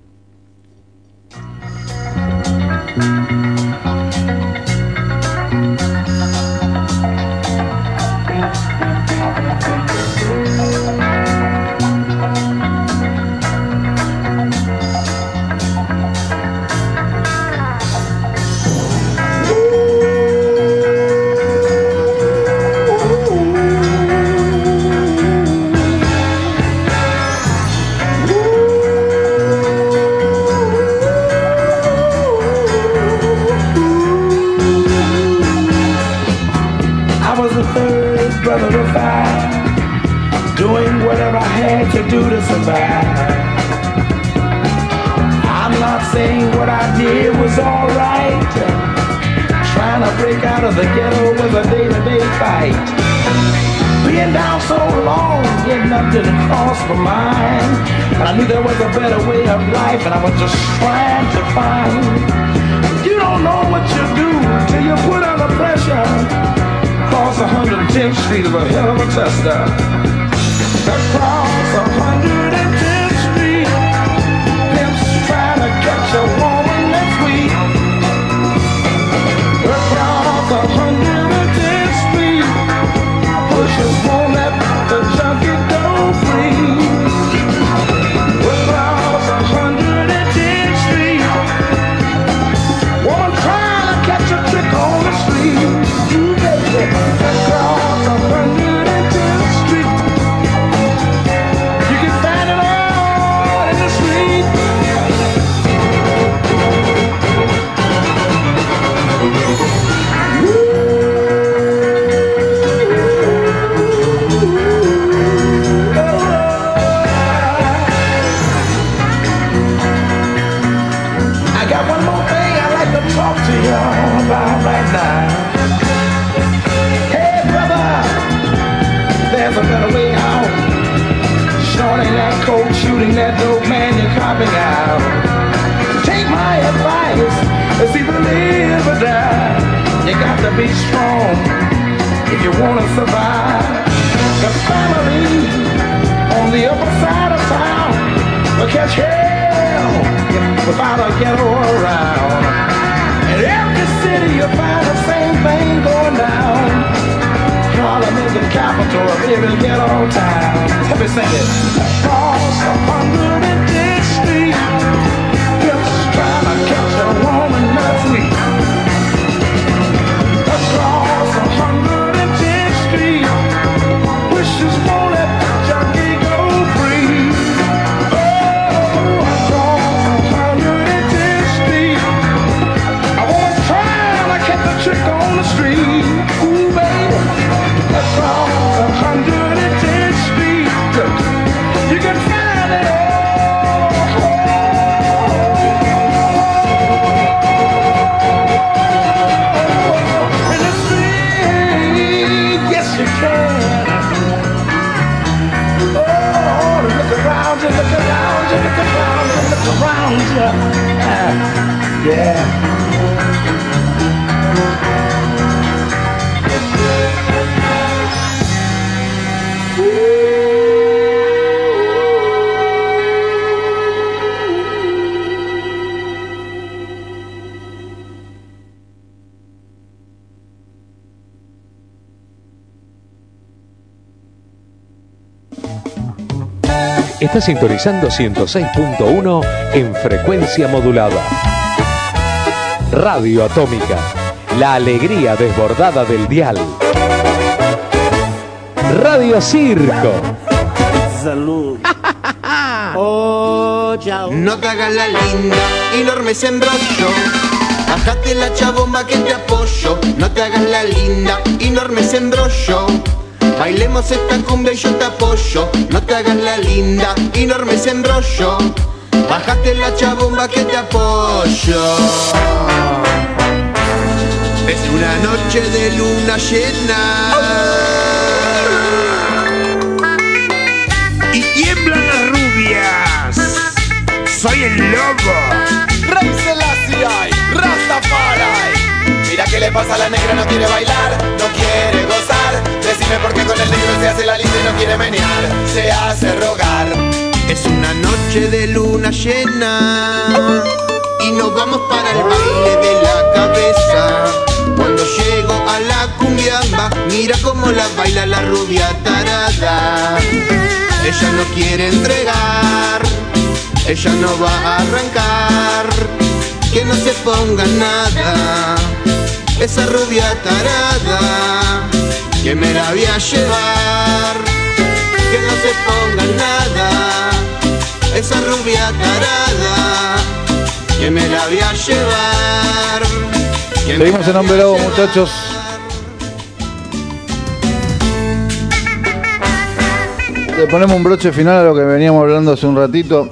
And I was just trying to find. You don't know what you do till you put under pressure. Across 110th Street is a hell of a tester. Across 110th Street, pimps trying to catch a woman that's weak. Across 110th Street, pushers won't let the junkie go free. That dope man you're copping out. Take my advice, it's either live or die. You got to be strong if you want to survive. The family on the upper side of town will catch hell without a ghetto around. In every city you'll find the same thing going down. Harlem is the capital of every ghetto town. Let me sing it. Across 110th Street, pimps trying to catch a woman that's weak. Across 110th Street, wishes won't let the junkie go free. Oh, across 110th Street, I was trying to catch a chick on the street. Ooh, baby. Across 110th Street, you can find it all. In the street, yes you can. Oh, look around you, look around you, look around you, look around you. Yeah. Está sintonizando 106.1 en frecuencia modulada. Radio Atómica, la alegría desbordada del dial. Radio Circo. Salud. Oh, chao. No te hagas la linda y no armes embrollo. Bájate la chabomba que te apoyo. No te hagas la linda y no armes embrollo. Bailemos esta cumbia y yo te apoyo. No te hagas la linda y no armes embrollo. Bájate la chabomba que te apoyo. Es una noche de luna llena y tiemblan las rubias. Soy el lobo. Rey Selassie, Rastafari. Mira qué le pasa a la negra, no quiere bailar, no quiere gozar. Decime por qué con el negro se hace la lista y no quiere menear, se hace rogar. Es una noche de luna llena y nos vamos para el baile de la cabeza. Cuando llego a la cumbiamba, mira cómo la baila la rubia tarada. Ella no quiere entregar, ella no va a arrancar, que no se ponga nada. Esa rubia tarada, que me la voy a llevar, que no se ponga nada. Esa rubia tarada, que me la voy a llevar. Seguimos en Hombre Lobo, muchachos. Le ponemos un broche final a lo que veníamos hablando hace un ratito.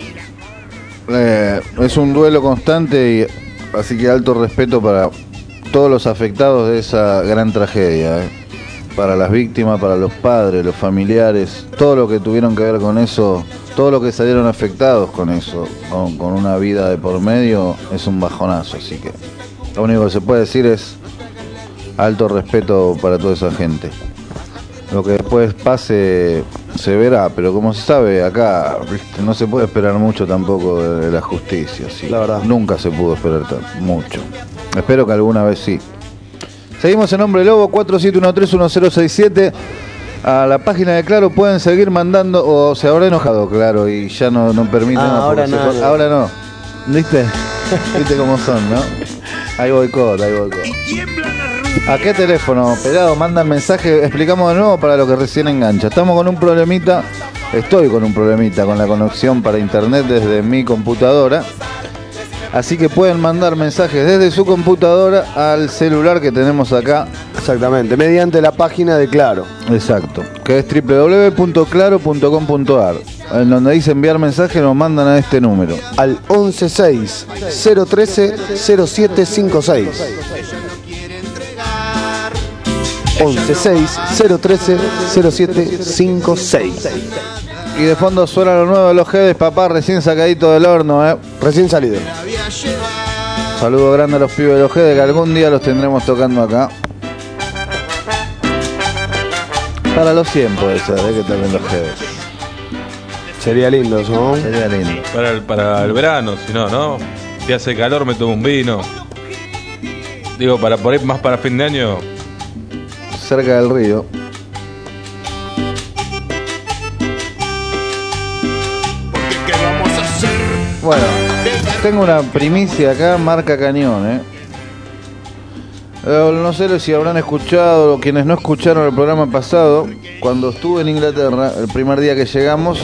Es un duelo constante y así que alto respeto para todos los afectados de esa gran tragedia. Para las víctimas, para los padres, los familiares, todo lo que tuvieron que ver con eso, todo lo que salieron afectados con eso, con una vida de por medio, es un bajonazo, así que lo único que se puede decir es alto respeto para toda esa gente. Lo que después pase se verá, pero como se sabe acá, ¿viste? No se puede esperar mucho tampoco de la justicia, ¿sí? La verdad. Nunca se pudo esperar mucho. Espero que alguna vez sí. Seguimos en Hombre Lobo, 47131067. A la página de Claro pueden seguir mandando, o se habrá enojado Claro y ya no permite más. Ahora no. Ahora no. ¿Viste? ¿Viste cómo son, no? Hay boicot, hay boicot. ¿A qué teléfono? Pelado, mandan mensaje, explicamos de nuevo para lo que recién engancha. Estamos con un problemita, estoy con un problemita con la conexión para internet desde mi computadora. Así que pueden mandar mensajes desde su computadora al celular que tenemos acá. Exactamente, mediante la página de Claro. Exacto, que es www.claro.com.ar. En donde dice enviar mensaje nos mandan a este número. Al 116-013-0756. 116-013-0756. Y de fondo suena lo nuevo de los Jedes, papá, recién sacadito del horno, Recién salido. Saludo grande a los pibes de los Jedes, que algún día los tendremos tocando acá. Para los 100 puede ser, que también los Jedes. Sería lindo, ¿no? Sería lindo. Para el verano, si no, ¿no? Si hace calor me tomo un vino. Digo, para por ahí más para fin de año. Cerca del río. Bueno, tengo una primicia acá, marca cañón, No sé si habrán escuchado, o quienes no escucharon el programa pasado, cuando estuve en Inglaterra, el primer día que llegamos,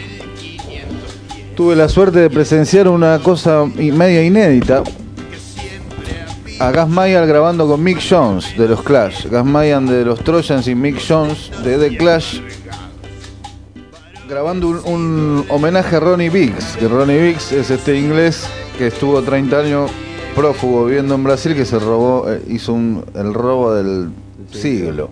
tuve la suerte de presenciar una cosa media inédita. A Gas Mayan grabando con Mick Jones de los Clash. Gas Mayan de los Trojans y Mick Jones de The Clash, grabando un homenaje a Ronnie Biggs, que Ronnie Biggs es este inglés que estuvo 30 años prófugo viviendo en Brasil, que se robó, hizo el robo del siglo.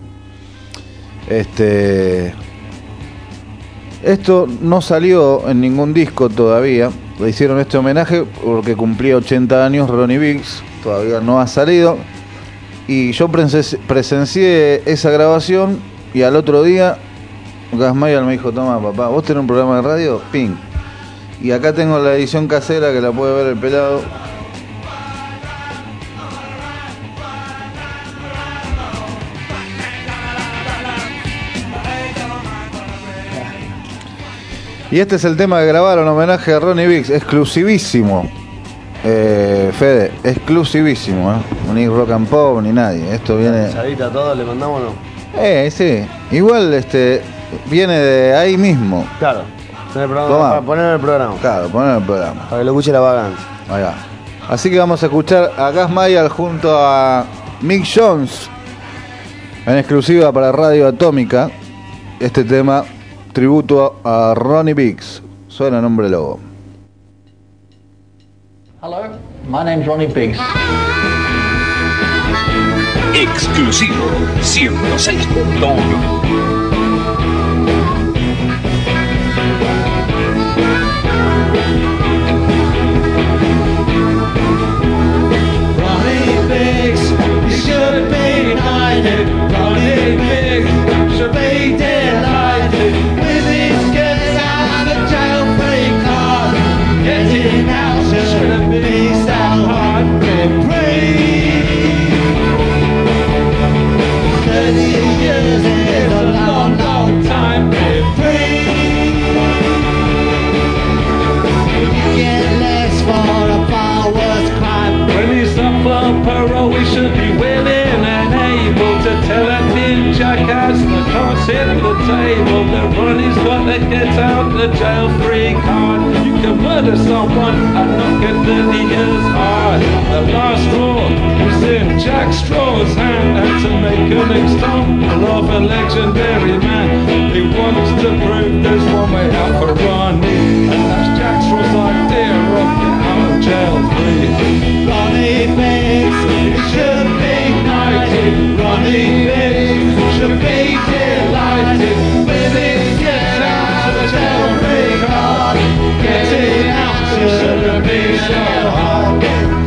Esto no salió en ningún disco todavía. Le hicieron este homenaje porque cumplía 80 años Ronnie Biggs, todavía no ha salido. Y yo presencié esa grabación y al otro día Gas Mayan me dijo, toma papá, vos tenés un programa de radio, ping. Y acá tengo la edición casera que la puede ver el pelado. Y este es el tema que grabaron, homenaje a Ronnie Biggs, exclusivísimo. Fede, exclusivísimo, Ni rock and pop, ni nadie. Esto viene... Chavita, todos le mandamos, ¿no? Sí. Igual, viene de ahí mismo. Claro. Para poner en el programa. Claro, poner en el programa. Para que lo escuche la vagancia. Ahí va. Así que vamos a escuchar a Gas Mayan junto a Mick Jones, en exclusiva para Radio Atómica, este tema tributo a Ronnie Biggs. Suena Hombre Lobo. Hello, my name's Ronnie Biggs. Exclusivo 106.1. Should be united, Ronnie Biggs should be delighted with his get out of jail free card. Getting out shouldn't be so hard for free. 30 years is a long, long time for free. You get less for a far worse crime. When he's up for parole, we should be willing and able to tell a thin jackass that can't sit at the table that Ronnie's got to get out the jail free card. You can murder someone and not get 30 years hard. The last straw was in Jack Straw's hand, and to make an example of a legendary man, he wants to prove there's one way out for Ronnie, and that's Jack Straw's idea of get out of jail free. Ronnie Biggs should be united. Ronnie Biggs should be delighted with his get out of jail free card. Getting out shouldn't be so hard.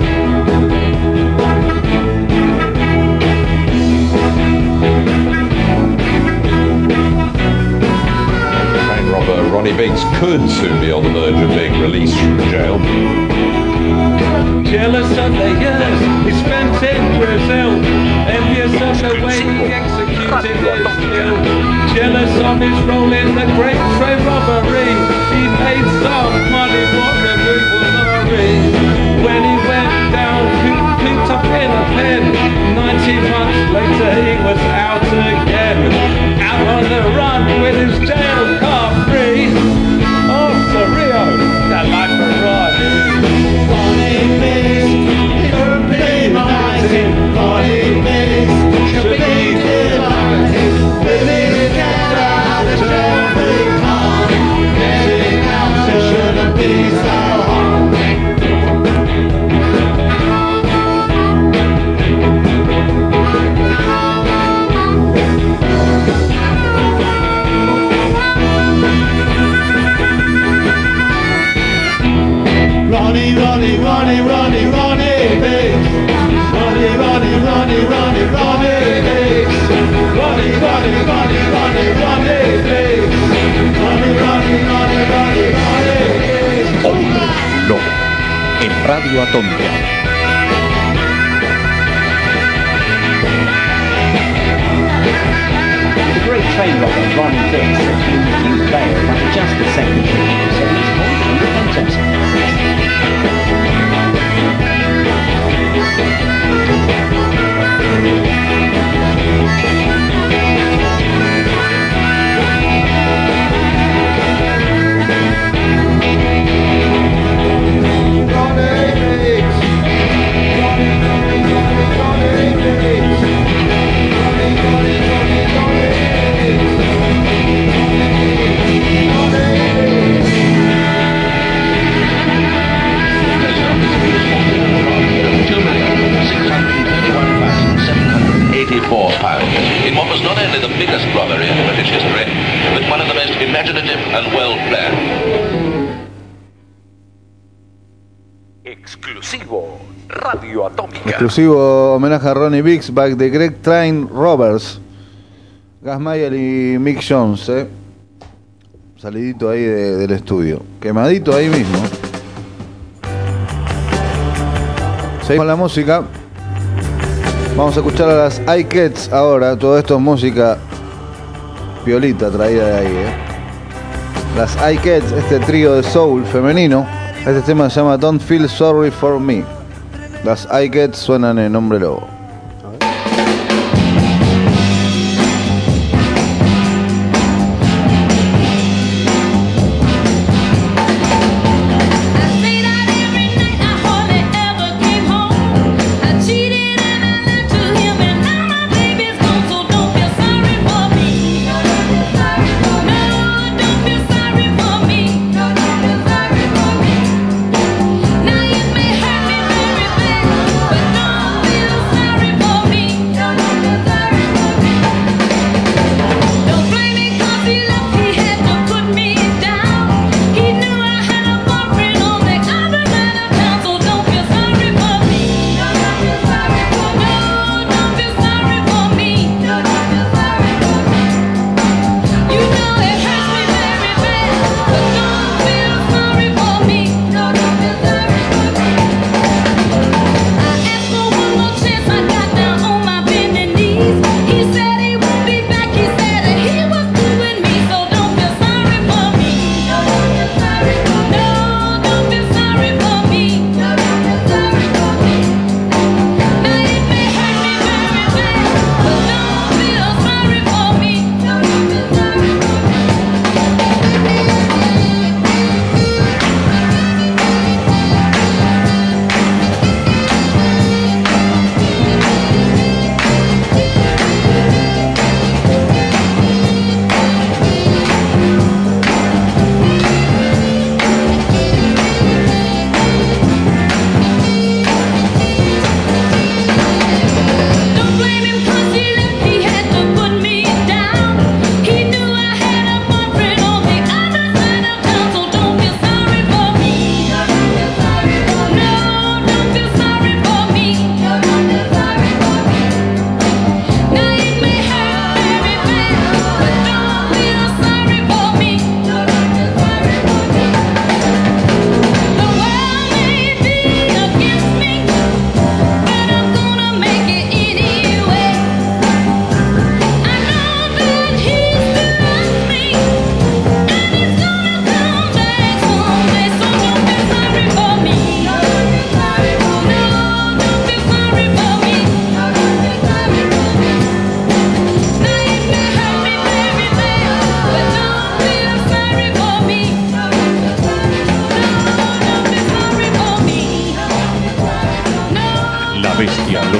Train robber Ronnie Biggs could soon be on the verge of being released from jail. Jealous of the years he spent in Brazil, envious of the way he executed his skill, jealous of his role in the great train robbery. He made some money for removal. When he went down, cooped up in a pen, 19 months later he was out again, out on the run with his jail car free. Off to Rio, that life for Ronnie. Ronnie Biggs should be united. Ronnie Biggs should be delighted with his get out of jail free card. Getting out shouldn't be so hard. Ronnie, Ronnie, Ronnie, Ronnie, Ronnie Biggs. Ronnie, Ronnie, Ronnie, Ronnie, Ronnie Biggs. Ronnie, Ronnie, Ronnie, Ronnie, Ronnie Biggs. Ronnie, Ronnie, Ronnie, Ronnie, Ronnie Biggs. Hombre Lobo en Radio Atómica. The great train robber Ronnie Biggs has been refused bail by the Justice Secretary, so he's holding the contest. In what was not only the biggest robbery in British history, but one of the most imaginative and well planned. Exclusivo Radio Atómica. Exclusivo homenaje a Ronnie Biggs, back de Greg Train Robbers, Gas Mayer y Mick Jones, salidito ahí del estudio, quemadito ahí mismo. Seguimos con la música. Vamos a escuchar a las iCats ahora. Todo esto es música piolita traída de ahí, Las iCats, este trío de soul femenino. Este tema se llama Don't Feel Sorry For Me. Las iCats suenan en Hombre Lobo. Now you may have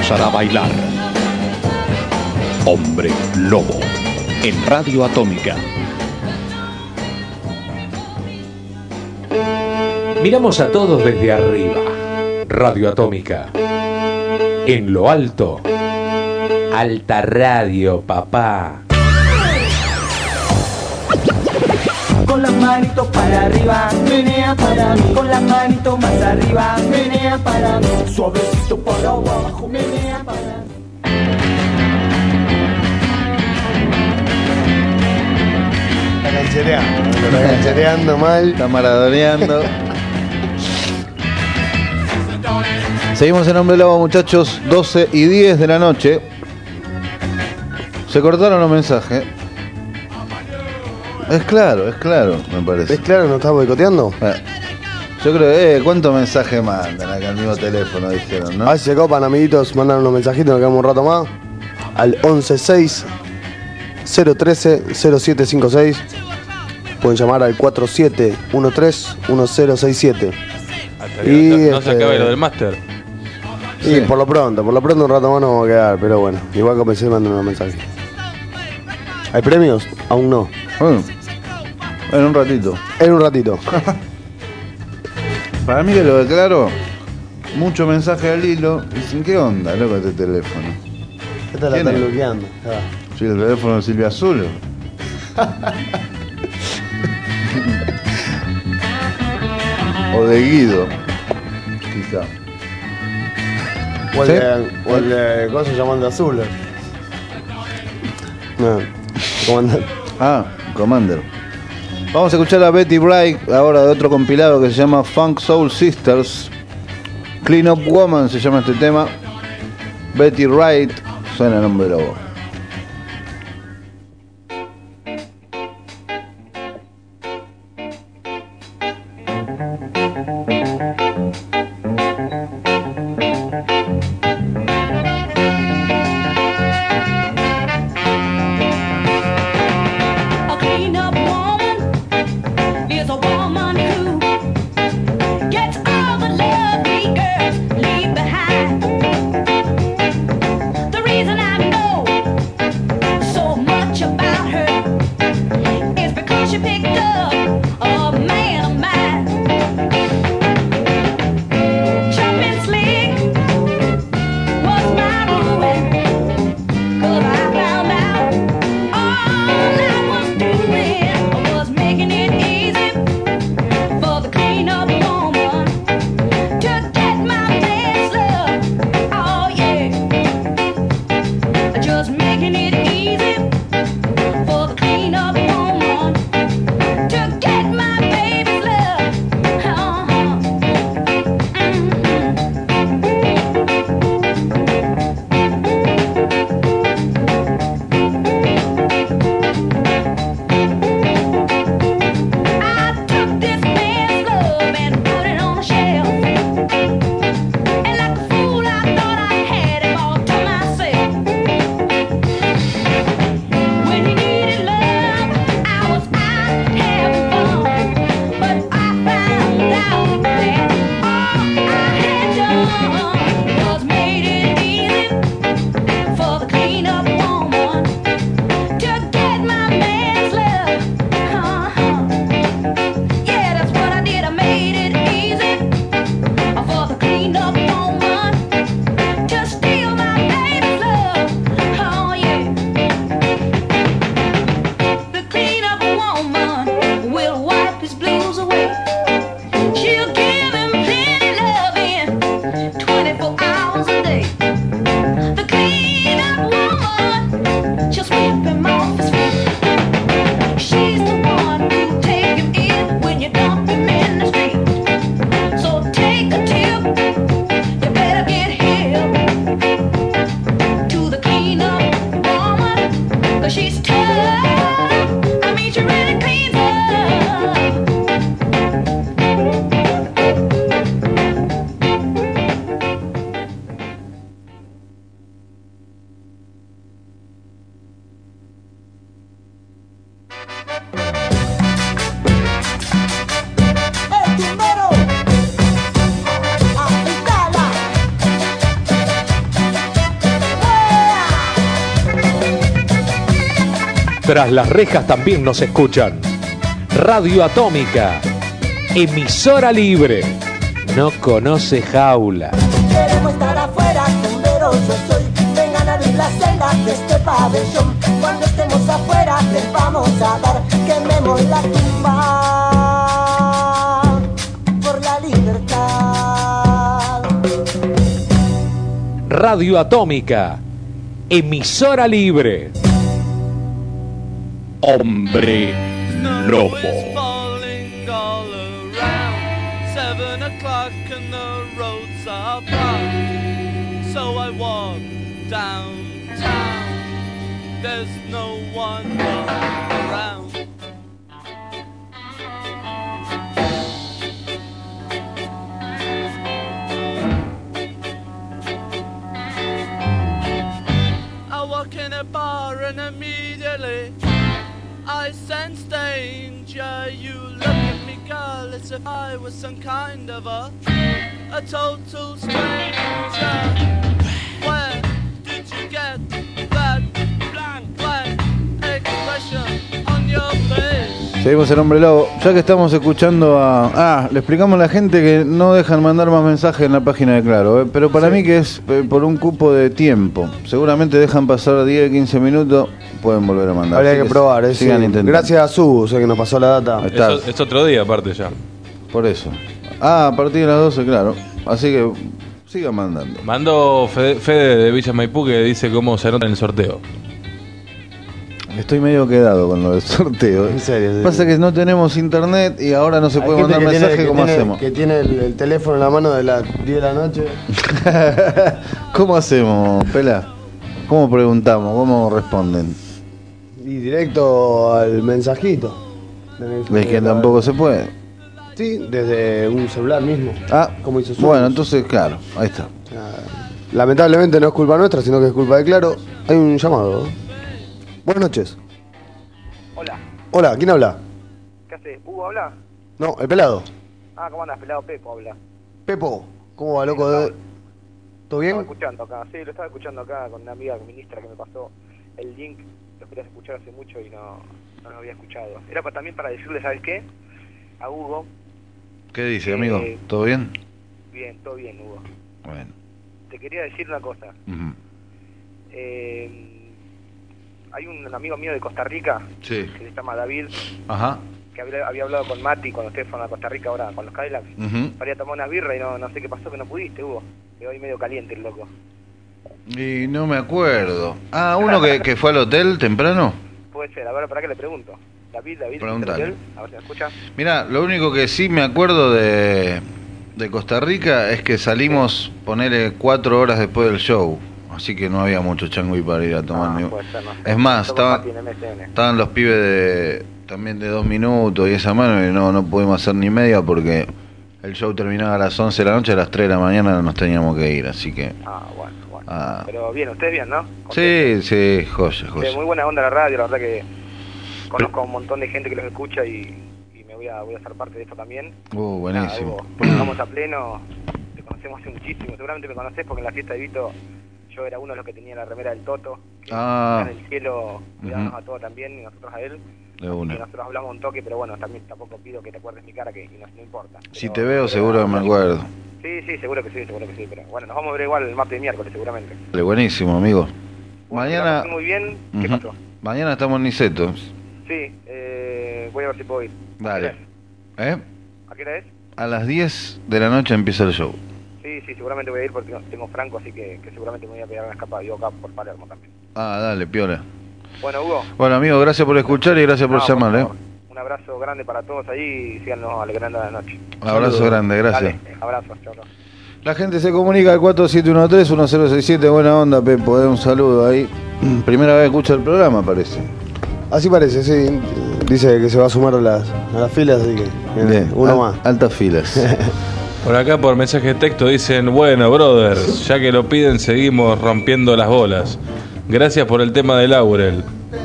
los hará bailar. Hombre Lobo, en Radio Atómica. Miramos a todos desde arriba. Radio Atómica. En lo alto. Alta radio, papá. Con las manitos para arriba, menea para mí. Con las manitos más arriba, menea para mí. Suavecito para abajo, menea para mí. Está canchereando mal. Está maradoneando. Seguimos en Hombre Lobo, muchachos. 12:10 de la noche. Se cortaron los mensajes. Es claro, me parece. ¿Es claro? ¿No estás boicoteando? Yo creo, ¿cuántos mensajes mandan acá al mismo teléfono? Dijeron, ¿no? A ver si se copan, amiguitos, mandan unos mensajitos, nos quedamos un rato más. Al 116-013-0756. Pueden llamar al 4713-1067. Hasta que no se acabe lo del máster. Y por lo pronto un rato más nos vamos a quedar, pero bueno, igual que pensé, mandan unos mensajes. ¿Hay premios? Aún no. En un ratito. Para mí que lo declaro, mucho mensaje al hilo. Dicen, ¿qué onda, loco, este teléfono? Esta la están bloqueando. Sí, el teléfono de Silvia Azul. O de Guido, quizá. O el de ¿cómo se llaman de azul? No, Commander. Vamos a escuchar a Betty Bright ahora de otro compilado que se llama Funk Soul Sisters. Clean Up Woman se llama este tema. Betty Wright suena el Hombre Lobo. Tras las rejas también nos escuchan. Radio Atómica, emisora libre, no conoce jaula. Queremos estar afuera, temerosos soy. Vengan a abrir las celdas de este pabellón. Cuando estemos afuera les vamos a dar. Quememos la tumba por la libertad. Radio Atómica, emisora libre. Hombre Lobo. 7 o'clock and the roads are blocked. So I walk downtown. There's no one around. I walk in a bar and immediately I sense danger. You look at me, girl, as if I was some kind of a total stranger. Where did you get that blank expression on your face? Seguimos en Hombre Lobo. Ya que estamos escuchando a... le explicamos a la gente que no dejan mandar más mensajes en la página de Claro, pero para mí que es por un cupo de tiempo. Seguramente dejan pasar 10, 15 minutos, pueden volver a mandar. Habría que probar, sigan intentando. Gracias a Su, sé que nos pasó la data. Es otro día aparte ya. Por eso. A partir de las 12, claro. Así que sigan mandando. Mandó Fede de Villa Maipú que dice cómo se anota en el sorteo. Estoy medio quedado con lo del sorteo. En serio. Pasa que no tenemos internet y ahora no se puede mandar mensaje. ¿Cómo hacemos? Que tiene el teléfono en la mano de las 10 de la noche. ¿Cómo hacemos, Pela? ¿Cómo preguntamos? ¿Cómo responden? Y directo al mensajito. Es que tampoco se puede. Sí, desde un celular mismo. Como hizo Su. Bueno, entonces, claro, ahí está. Lamentablemente no es culpa nuestra, sino que es culpa de Claro. Hay un llamado. Buenas noches. Hola. Hola, ¿quién habla? ¿Qué haces? ¿Hugo habla? No, el pelado. Ah, ¿cómo andas? Pelado Pepo habla. Pepo, ¿cómo va, loco? ¿Todo bien? Lo estaba escuchando acá, sí, lo estaba escuchando acá con una amiga ministra que me pasó el link. Lo querías escuchar hace mucho y no lo había escuchado. Era también para decirle, ¿sabes qué? A Hugo. ¿Qué dice, amigo? ¿Todo bien? Bien, todo bien, Hugo. Bueno. Te quería decir una cosa. Hay un amigo mío de Costa Rica, sí, que se llama David, ajá, que había hablado con Mati cuando ustedes fueron a Costa Rica ahora con los Cadillacs, para ir a tomar una birra y no sé qué pasó, que no pudiste, Hugo. Quedó ahí medio caliente el loco. Y no me acuerdo. Uno que fue al hotel temprano. Puede ser, a ver, ¿para qué le pregunto? David, Preguntale. a ver si me escucha. Mirá, lo único que sí me acuerdo de Costa Rica es que salimos, ponele 4 horas después del show. Así que no había mucho changüí para ir a tomar. Puede ser, no. Es más, estaban los pibes también de 2 minutos y esa mano y no pudimos hacer ni media porque el show terminaba a las 11 de la noche, a las 3 de la mañana nos teníamos que ir, así que... Bueno. Pero bien, ustedes bien, ¿no? Sí, joya. Muy buena onda la radio, la verdad que conozco a un montón de gente que los escucha y me voy a ser parte de esto también. Buenísimo. Vamos a pleno, te conocemos hace muchísimo, seguramente me conocés porque en la fiesta de Vito yo era uno de los que tenía la remera del Toto, que en el cielo cuidábamos a todos también y nosotros a él. De una. Y nosotros hablamos un toque, pero bueno, también tampoco pido que te acuerdes mi cara, que no importa. Si te veo seguro que me acuerdo. Sí, seguro que sí, pero bueno, nos vamos a ver igual el martes de miércoles seguramente. Buenísimo, amigo. Mañana... Muy bien, ¿qué pasó? Mañana estamos en Niceto. Sí, voy a ver si puedo ir. Dale. ¿A qué hora es? A las 10 de la noche empieza el show. Sí, seguramente voy a ir porque tengo franco, así que seguramente me voy a pegar una escapada. Yo acá por Palermo también. Dale, piola. Bueno, Hugo. Bueno, amigo, gracias por escuchar y gracias por llamar, Un abrazo grande para todos ahí y síganos alegrando la noche. Un abrazo grande, gracias. Dale, abrazo, chau. La gente se comunica al 4713-1067, buena onda, Pepo, un saludo ahí. Primera vez escucha el programa, parece. Así parece, sí. Dice que se va a sumar a las filas, así que bien, uno más. Altas filas. Por acá por mensaje de texto dicen, bueno, brother, ya que lo piden seguimos rompiendo las bolas. Gracias por el tema de Laurel.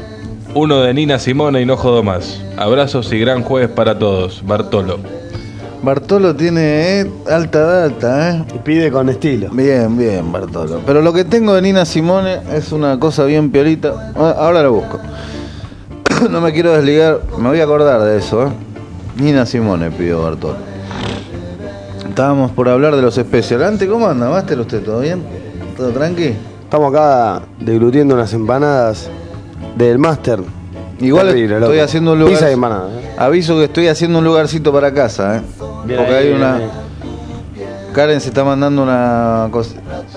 Uno de Nina Simone y no jodo más. Abrazos y gran jueves para todos. Bartolo. Bartolo tiene alta data, Y pide con estilo. Bien, Bartolo. Pero lo que tengo de Nina Simone es una cosa bien piolita. Ahora lo busco. no me quiero desligar, me voy a acordar de eso, ¿eh? Nina Simone pidió Bartol. Estábamos por hablar de los especiales. Antes, ¿cómo anda, Master? ¿Usted todo bien? ¿Todo tranqui? Estamos acá deglutiendo unas empanadas del Master. Igual estoy haciendo un lugar. Pizza y empanadas. Aviso que estoy haciendo un lugarcito para casa, ¿eh? Bien, porque ahí, hay una. bien. Karen se está mandando una cosa.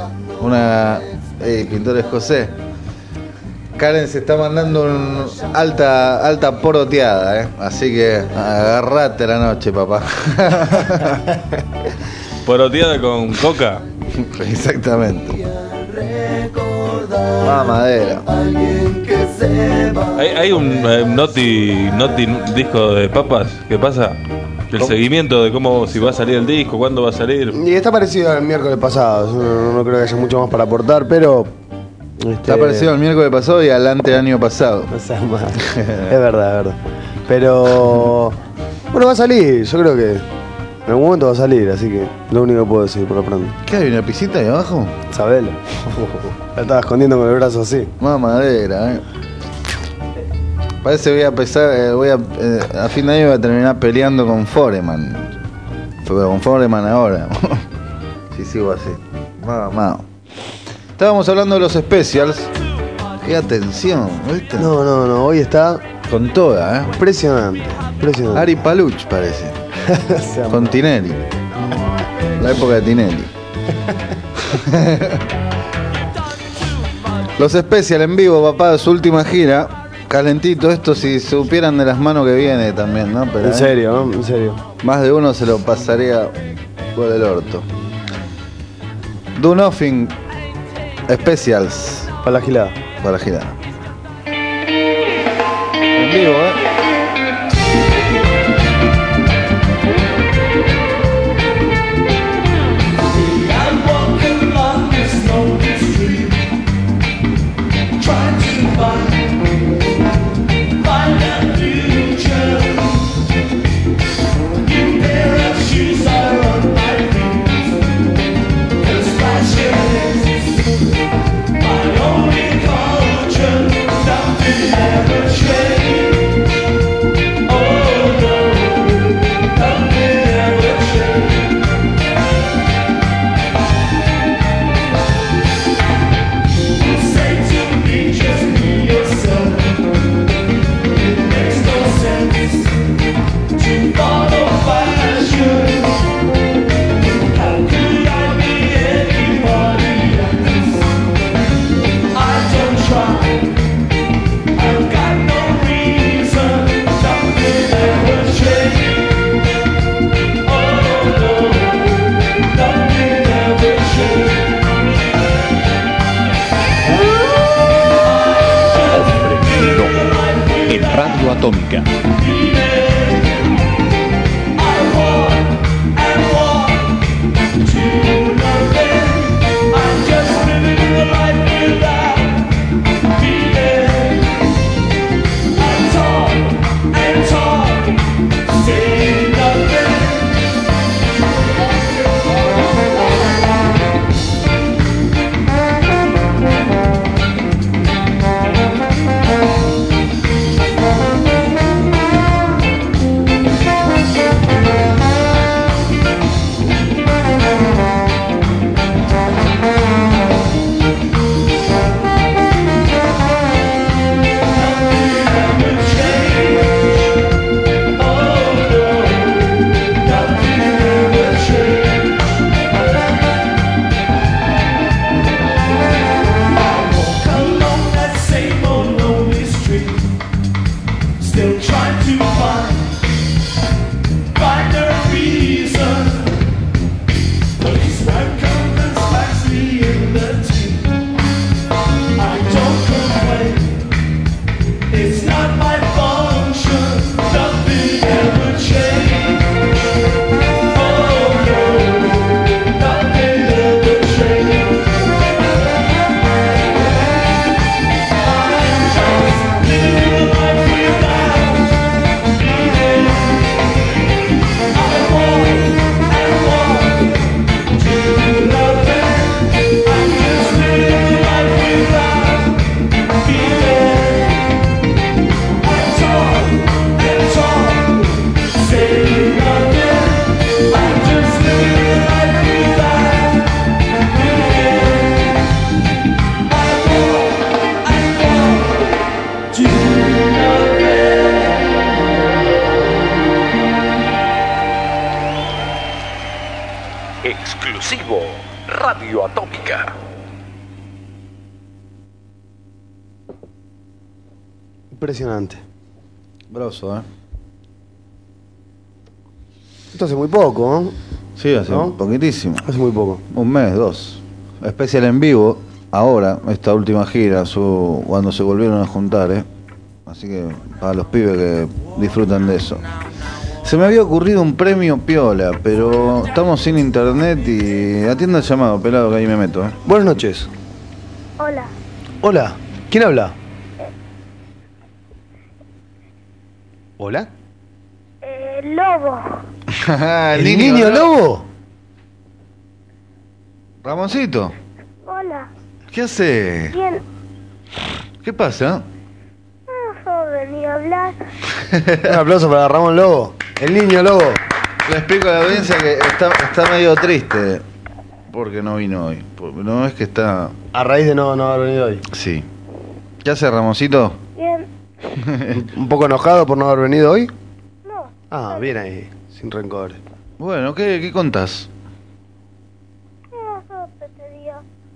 Pintor escocés. Karen se está mandando alta poroteada, ¿eh? Así que agarrate la noche, papá. ¿Poroteada con coca? Exactamente. Mamadera. Hay un Noti disco de papas. ¿Qué pasa? El seguimiento de cómo, si va a salir el disco, cuándo va a salir. Y está parecido al miércoles pasado. No creo que haya mucho más para aportar, pero está parecido al miércoles pasado y al año pasado. No seas mal. Es verdad. Pero bueno, va a salir. Yo creo que en algún momento va a salir, así que lo único que puedo decir por lo pronto. ¿Qué hay? ¿Una pisita ahí abajo? Sabelo. La estaba escondiendo con el brazo así. Mamadera, Parece que voy a empezar, a fin de año voy a terminar peleando con Foreman. Con Foreman ahora. Si sigo así. Mamá. Estábamos hablando de los specials. Qué atención, ¿viste? No, hoy está con toda, Impresionante. Ari Paluch parece. Con Tinelli. La época de Tinelli. Los specials en vivo, papá, de su última gira. Calentito, esto si supieran de las manos que viene también, ¿no? Pero, en serio, ¿no? En serio. Más de uno se lo pasaría por el orto. Do Nothing Specials. Para la gilada. En vivo, Atómica. Radio Atómica. Impresionante. Grosso, ¿eh? Esto hace muy poco, ¿no? Sí, hace poquitísimo. Hace muy poco. Un mes, 2. Especial en vivo, ahora, esta última gira, cuando se volvieron a juntar, ¿eh? Así que para los pibes que disfrutan de eso. Se me había ocurrido un premio piola, pero estamos sin internet y atienda el llamado, pelado, que ahí me meto, ¿eh? Buenas noches. Hola. Hola. ¿Quién habla? ¿Hola? Lobo. ¿El niño lobo? Ramoncito, Hola. ¿qué hace? Bien. ¿Qué pasa? No venía a hablar. Un aplauso para Ramón Lobo. El niño lobo. Le explico a la audiencia que está medio triste porque no vino hoy. No es que está... A raíz de no haber venido hoy. Sí. ¿Qué hace, Ramoncito? Bien. ¿Un poco enojado por no haber venido hoy? No. Ah, bien ahí, sin rencores. Bueno, ¿qué contás? No quería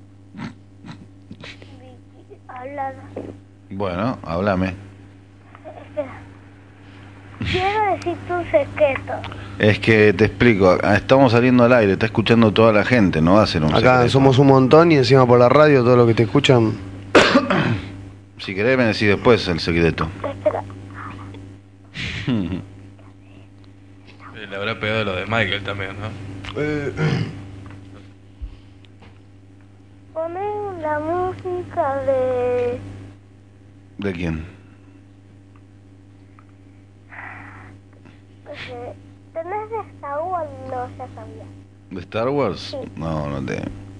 hablar. Bueno, háblame. Espera. Quiero decirte un secreto. Es que te explico, estamos saliendo al aire, está escuchando toda la gente, no va a ser un Acá secreto. somos un montón y encima por la radio todo lo que te escuchan. Si querés me decís después el secreto. Espera. Le habrá pegado lo de Michael también, ¿no? Poné la música de... ¿De quién? ¿Tenés de Star Wars? No, ya sabía. ¿De Star Wars? Sí. No te...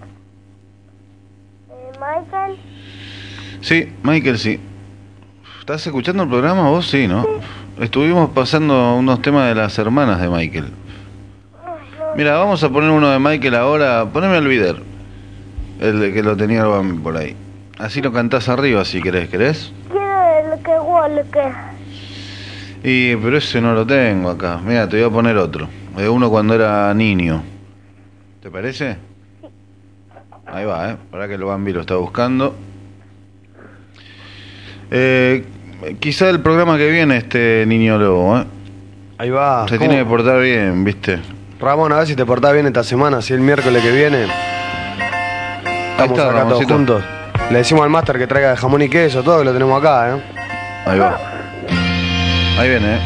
Michael. Sí, Michael, sí. ¿Estás escuchando el programa vos? Sí, ¿no? Sí. Estuvimos pasando unos temas de las hermanas de Michael. Mira, vamos a poner uno de Michael ahora. Poneme el video. El de que lo tenía el Bambi por ahí. Así lo cantás arriba si querés. ¿Querés? Quiero el que Walker. Pero ese no lo tengo acá. Mira, te voy a poner otro. De uno cuando era niño. ¿Te parece? Sí. Ahí va, para que el Bambi lo está buscando. Quizá el programa que viene este niño lobo, Ahí va. Se ¿Cómo? tiene que portar bien, ¿viste? Ramón, a ver si te portás bien esta semana, si el miércoles que viene estamos está, acá todos Ramoncito. juntos. Le decimos al máster que traiga jamón y queso, todo que lo tenemos acá, Ahí va. Ahí viene,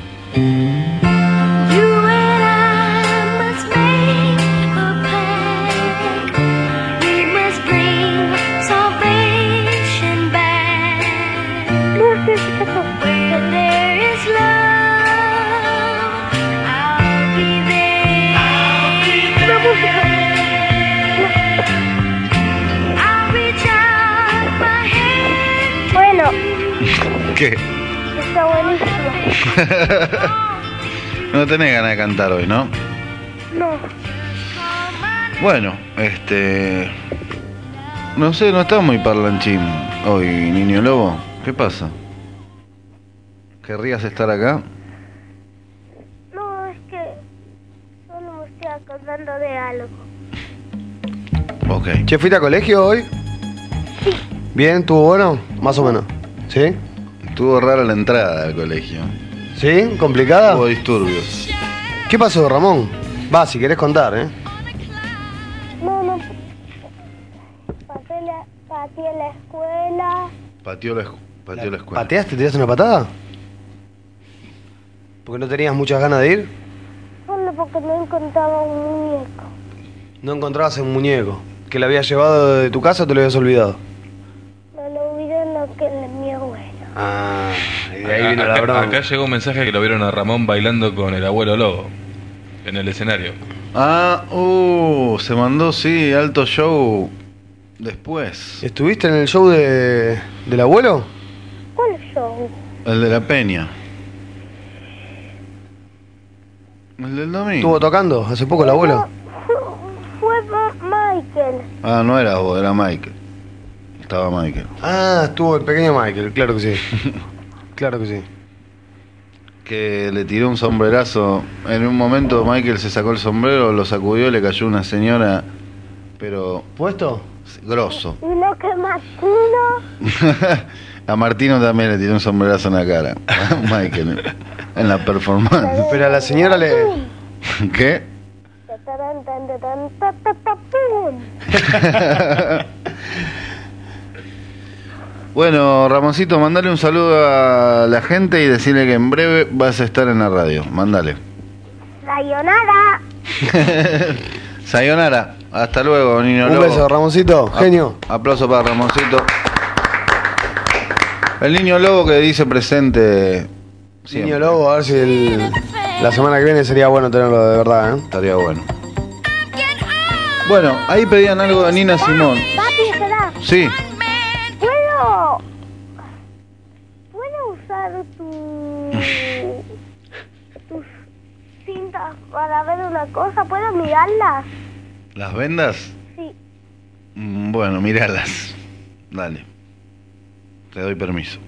Bueno, ¿Qué? está buenísimo. No tenés ganas de cantar hoy, ¿no? No. Bueno, no sé, no está muy parlanchín hoy, niño lobo. ¿Qué pasa? ¿Querrías estar acá? No, es que solo me estoy acordando de algo. Ok. Che, ¿fuiste a colegio hoy? Sí. ¿Bien? ¿Estuvo bueno? Más o menos. ¿Sí? Estuvo rara la entrada al colegio. ¿Sí? ¿Complicada? Hubo disturbios. ¿Qué pasó, Ramón? Va, si querés contar, No. Pateé la escuela. Pateó la escuela. ¿Pateaste? ¿Tiraste una patada? ¿Porque no tenías muchas ganas de ir? Solo porque no encontraba un muñeco. No encontrabas un muñeco. ¿Que le habías llevado de tu casa o te lo habías olvidado? Me lo olvidé en lo que es mi abuelo. Ah, y de ahí vino la broma. Acá llegó un mensaje que lo vieron a Ramón bailando con el abuelo lobo en el escenario. Se mandó, sí, alto show después. ¿Estuviste en el show del abuelo? ¿Cuál show? El de la Peña. El del domingo. ¿Estuvo tocando hace poco el abuelo? Fue Michael. No era vos, era Michael. Estaba Michael. Estuvo el pequeño Michael, claro que sí. Claro que sí. Que le tiró un sombrerazo. En un momento Michael se sacó el sombrero, lo sacudió, le cayó una señora pero... ¿Puesto? Grosso. Y lo que Martino. A Martino también le tiró un sombrerazo en la cara. Michael, en la performance. Pero a la señora le... ¿Qué? Bueno, Ramoncito, mandale un saludo a la gente y decirle que en breve vas a estar en la radio. Mándale. Sayonara. Sayonara. Hasta luego, niño lobo. Un beso, Ramoncito. Genio. Aplauso para Ramoncito. El niño lobo que dice presente siempre. Niño lobo, a ver si la semana que viene sería bueno tenerlo de verdad, ¿eh? Estaría bueno. Bueno, ahí pedían algo de Nina Simone. Papi, espera. Sí. ¿Puedo usar tus cintas para ver una cosa? ¿Puedo mirarlas? ¿Las vendas? Sí. Bueno, míralas. Dale. Te doy permiso.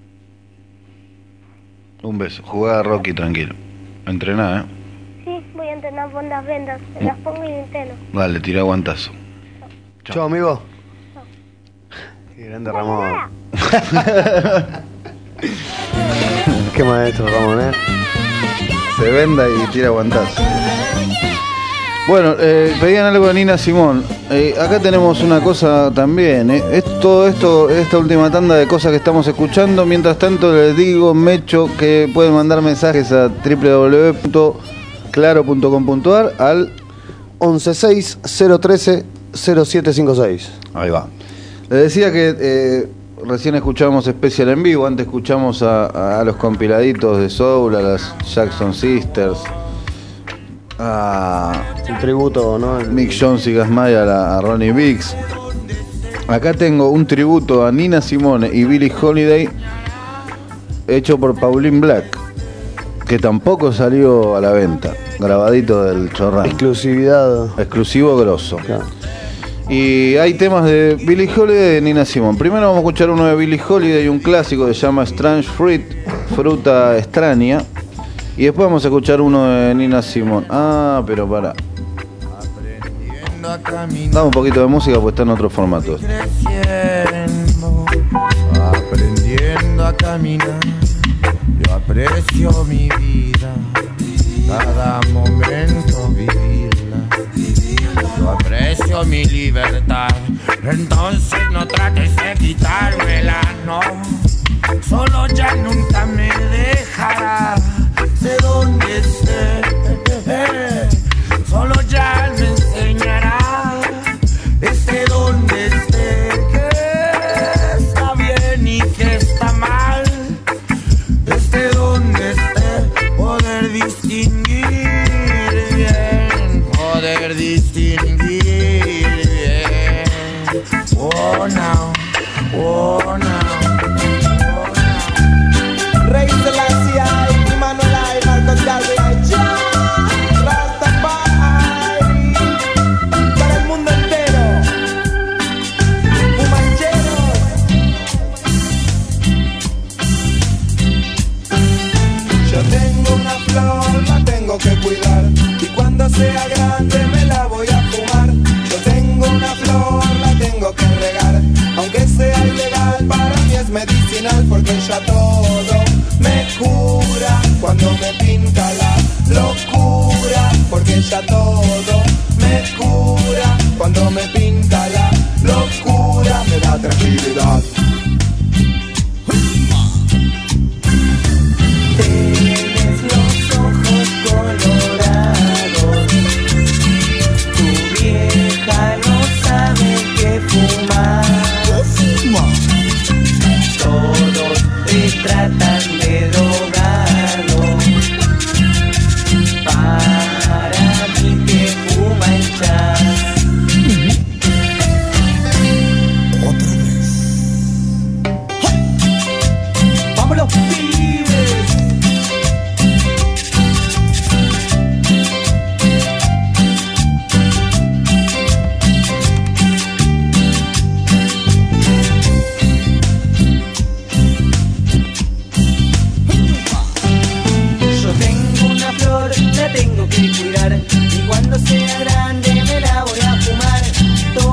Un beso. Jugá a Rocky tranquilo. Entrená, ¿eh? Sí, voy a entrenar con las vendas. Me las pongo y entreno. Dale, tira guantazo. Chao, amigo. Qué grande Ramón. Qué maestro Ramón, ¿eh? Se venda y tira guantazo. Bueno, pedían algo de Nina Simone. Acá tenemos una cosa también. Es todo esto, esta última tanda de cosas que estamos escuchando. Mientras tanto les digo, Mecho, que pueden mandar mensajes a www.claro.com.ar al 116-013-0756. Ahí va. Les decía que recién escuchábamos Special en vivo. Antes escuchamos a los compiladitos de Soul, a las Jackson Sisters, el tributo, ¿no? Mick Jones y Gas Mayer a Ronnie Biggs. Acá tengo un tributo a Nina Simone y Billie Holiday hecho por Pauline Black, que tampoco salió a la venta, grabadito del Chorrán. Exclusivo grosso. Claro. Y hay temas de Billie Holiday y de Nina Simone. Primero vamos a escuchar uno de Billie Holiday, un clásico que se llama Strange Fruit, fruta extraña. Y después vamos a escuchar uno de Nina Simone. Pero para. Dame un poquito de música porque está en otro formato. Aprendiendo a caminar, yo aprecio mi vida, cada momento vivirla. Yo aprecio mi libertad, entonces no trates de quitármela, no. Solo ya nunca me dejará. De donde esté, solo ya me enseñará. Esté donde esté, que está bien y que está mal. Esté donde esté, poder distinguir bien, poder distinguir bien. Oh no, oh no. Rey de la CIA, Manuel I, Marcos Garvey, Rastafari, para el mundo entero, fumancheros. Yo tengo una flor, la tengo que cuidar, y cuando sea grande me la voy a fumar. Yo tengo una flor, la tengo que regar, aunque sea ilegal, para mí es medicinal, porque ya todo me cura cuando me pinta la locura, porque ya todo me cura cuando me pinta la locura, me da tranquilidad. Tienes los ojos colorados, tu vieja no sabe qué fumar. Todos te tratan de drogado, para mí que fuma el jazz. Otra vez. ¡Vámonos, pibes! Yo tengo una flor, la tengo que cuidar, y cuando sea grande me la voy a fumar.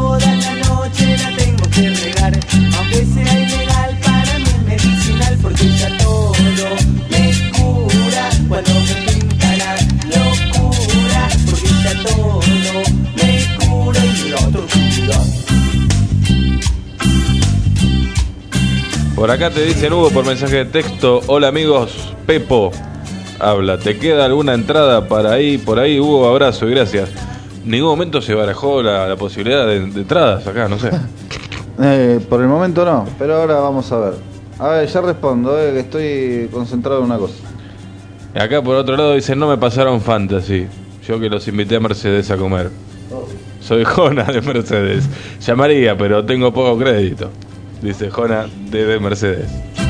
Por acá te dicen Hugo por mensaje de texto: hola amigos, Pepo habla, ¿te queda alguna entrada para ahí, por ahí? Hugo, abrazo y gracias. En ningún momento se barajó la posibilidad de entradas acá, no sé. Por el momento no, pero ahora vamos a ver. A ver, ya respondo, que estoy concentrado en una cosa. Acá por otro lado dicen: no me pasaron Fantasy, yo que los invité a Mercedes a comer. Soy Jona de Mercedes. Llamaría, pero tengo poco crédito. Dice Jona de Mercedes.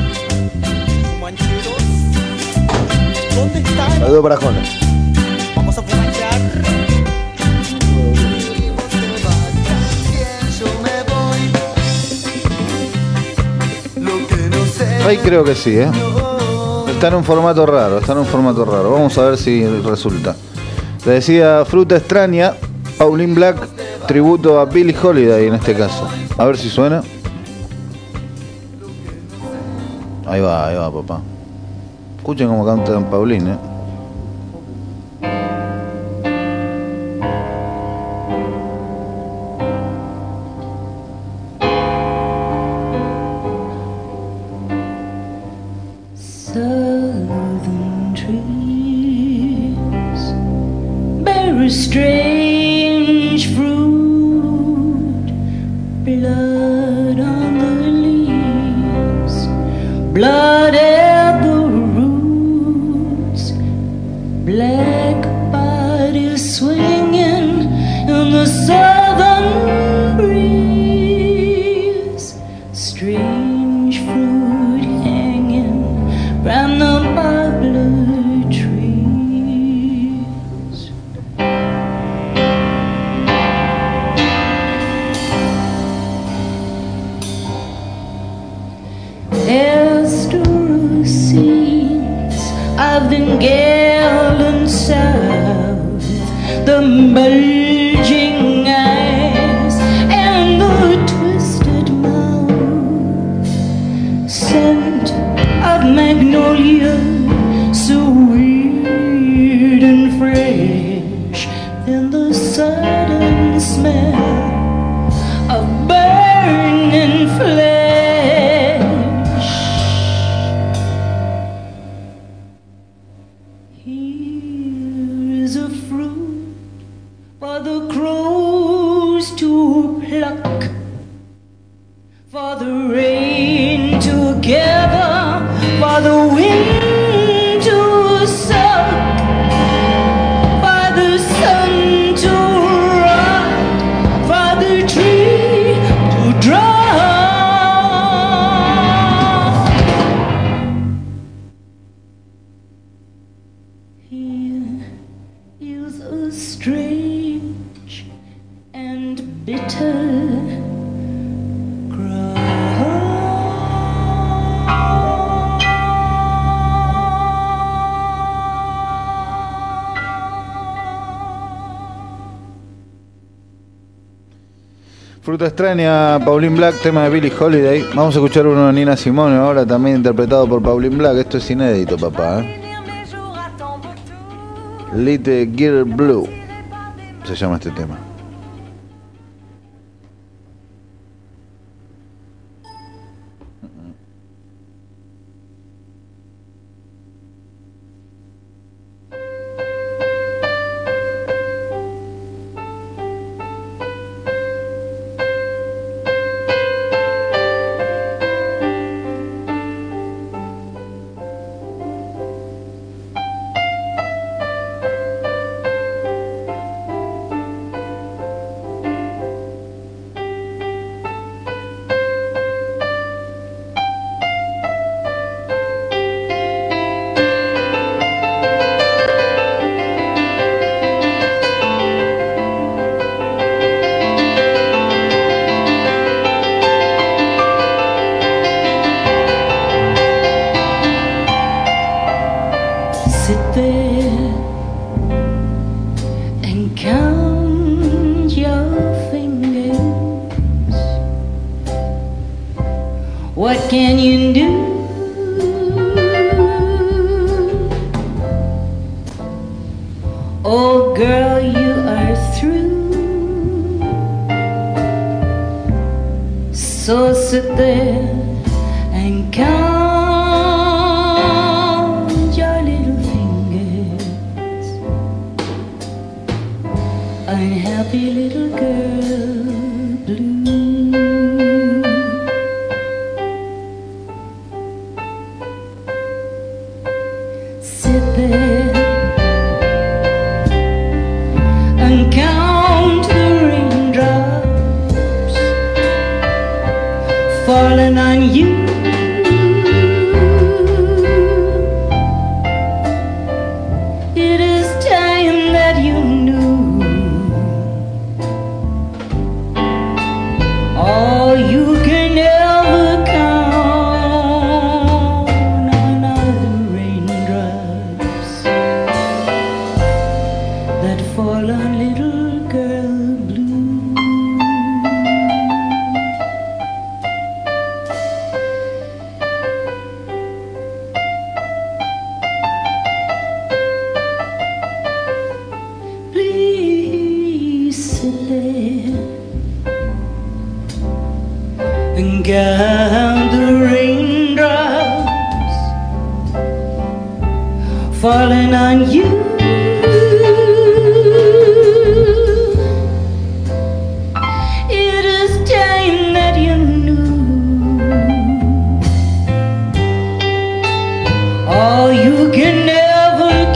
¿Dónde están? Saludos para Jona. Vamos a fumanchar. Ahí creo que sí, Está en un formato raro, Vamos a ver si resulta. Le decía Fruta Extraña, Pauline Black, tributo a Billie Holiday en este caso. A ver si suena. Ahí va, papá. Escuchen cómo canta Pauline, Southern trees bear a strange fruit, blood on the leaves, blood at the roots, black bodies swinging in the southern breeze, strange fruit hanging from the poplar trees. Pastoral scenes of the gallant south, the bulging eyes and the twisted mouth, scent of magnolia, sweet and fresh, then the sudden smell of burning flesh. Here is a fruit for the crows to pluck, for the rain to gather, for the wind to suck, for the sun to rot, for the tree to drop. Here is a strange and bitter Fruta Extraña, Pauline Black, tema de Billie Holiday. Vamos a escuchar uno de Nina Simone ahora, también interpretado por Pauline Black. Esto es inédito, papá, Little Girl Blue se llama este tema. What can you do? Oh girl, you are through. So sit there and happy little girl blue. Sit there and count the raindrops falling on you. It is time that you knew all you can ever count on are the raindrops that fall on little girl blue. Please sit there and count the raindrops falling on you. It is time that you knew all you can ever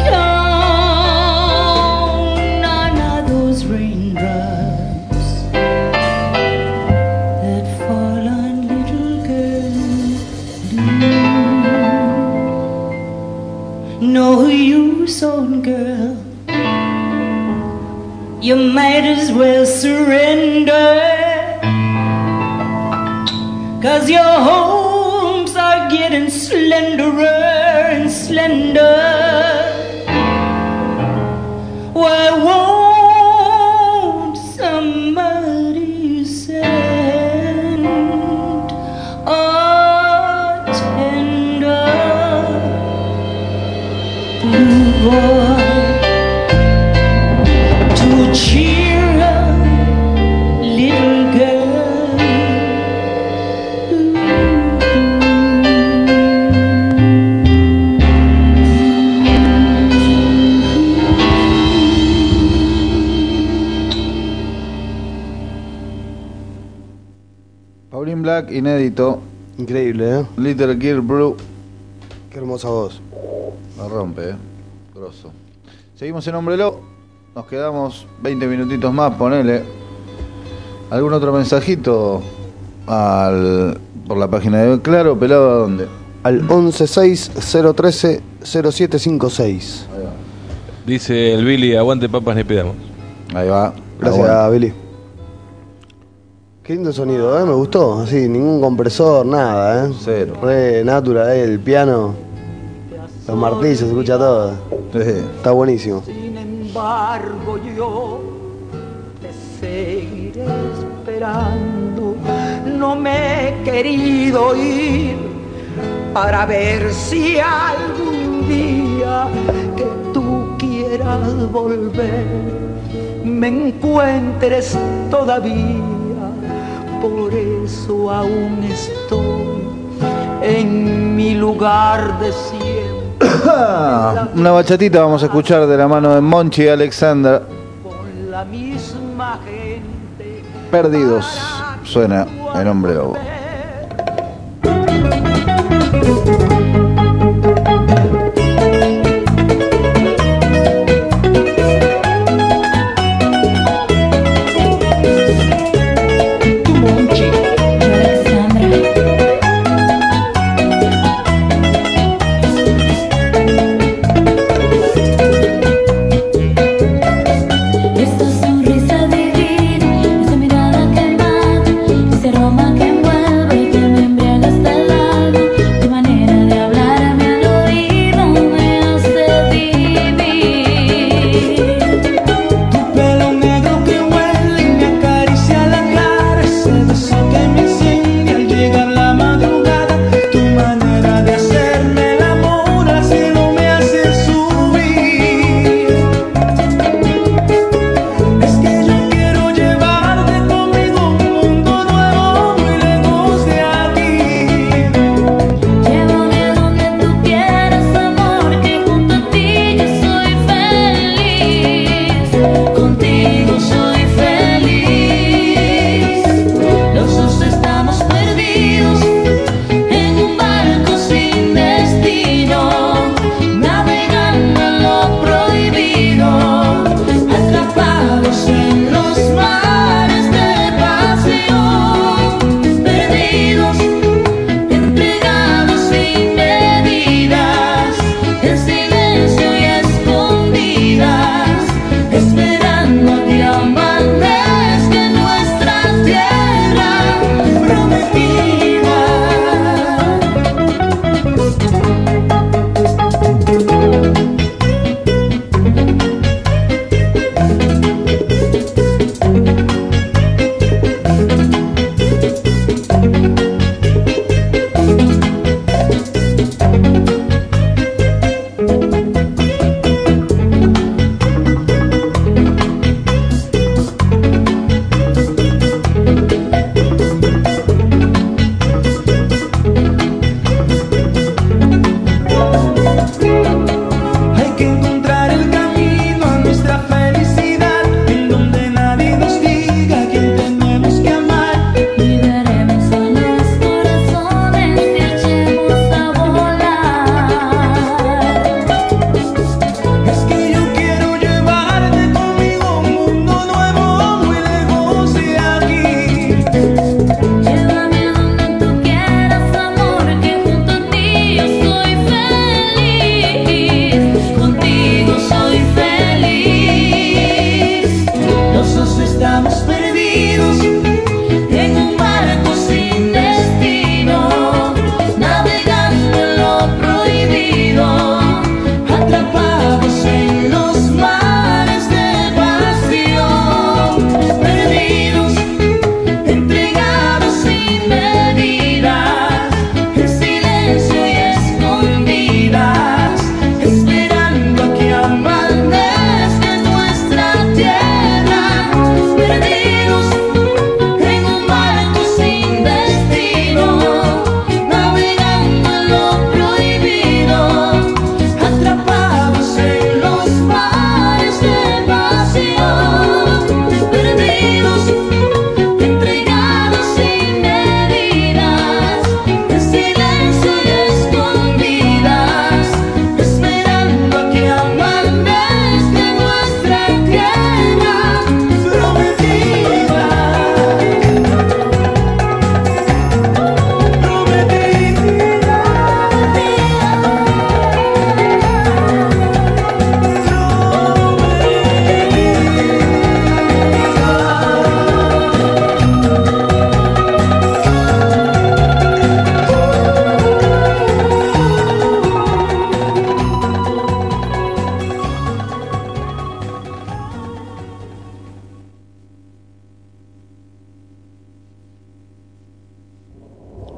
count on are those raindrops that fall on little girl blue. No use, old girl, you might as well surrender, 'cause your hopes are getting slenderer and slender. Why won't somebody send a tender blue boy to cheer up little girl Pauline Black, inédito. Increíble, ¿eh? Little Girl Blue. Qué hermosa voz. La rompe, grosso. Seguimos en Hombre Lobo. Nos quedamos 20 minutitos más, ponele. ¿Algún otro mensajito? Por la página de Claro, pelado, ¿a dónde? Al 1160130756. Ahí va. Dice el Billy, aguante papas, le pedamos. Ahí va. Gracias, Aguante. Billy. Qué lindo sonido, ¿eh? Me gustó. Así, ningún compresor, nada, ¿eh? Cero. Re natural, el piano, los martillos, se escucha todo. Sí. Está buenísimo. Sin embargo yo te seguiré esperando. No me he querido ir para ver si algún día que tú quieras volver me encuentres todavía. Por eso aún estoy en mi lugar de siempre. Una bachatita vamos a escuchar de la mano de Monchi y Alexandra. Con la misma gente. Perdidos. Suena el Hombre Lobo. Esta sonrisa divina, esta mirada que mata, ese aroma que envuelve y que me embriaga hasta el alma, tu manera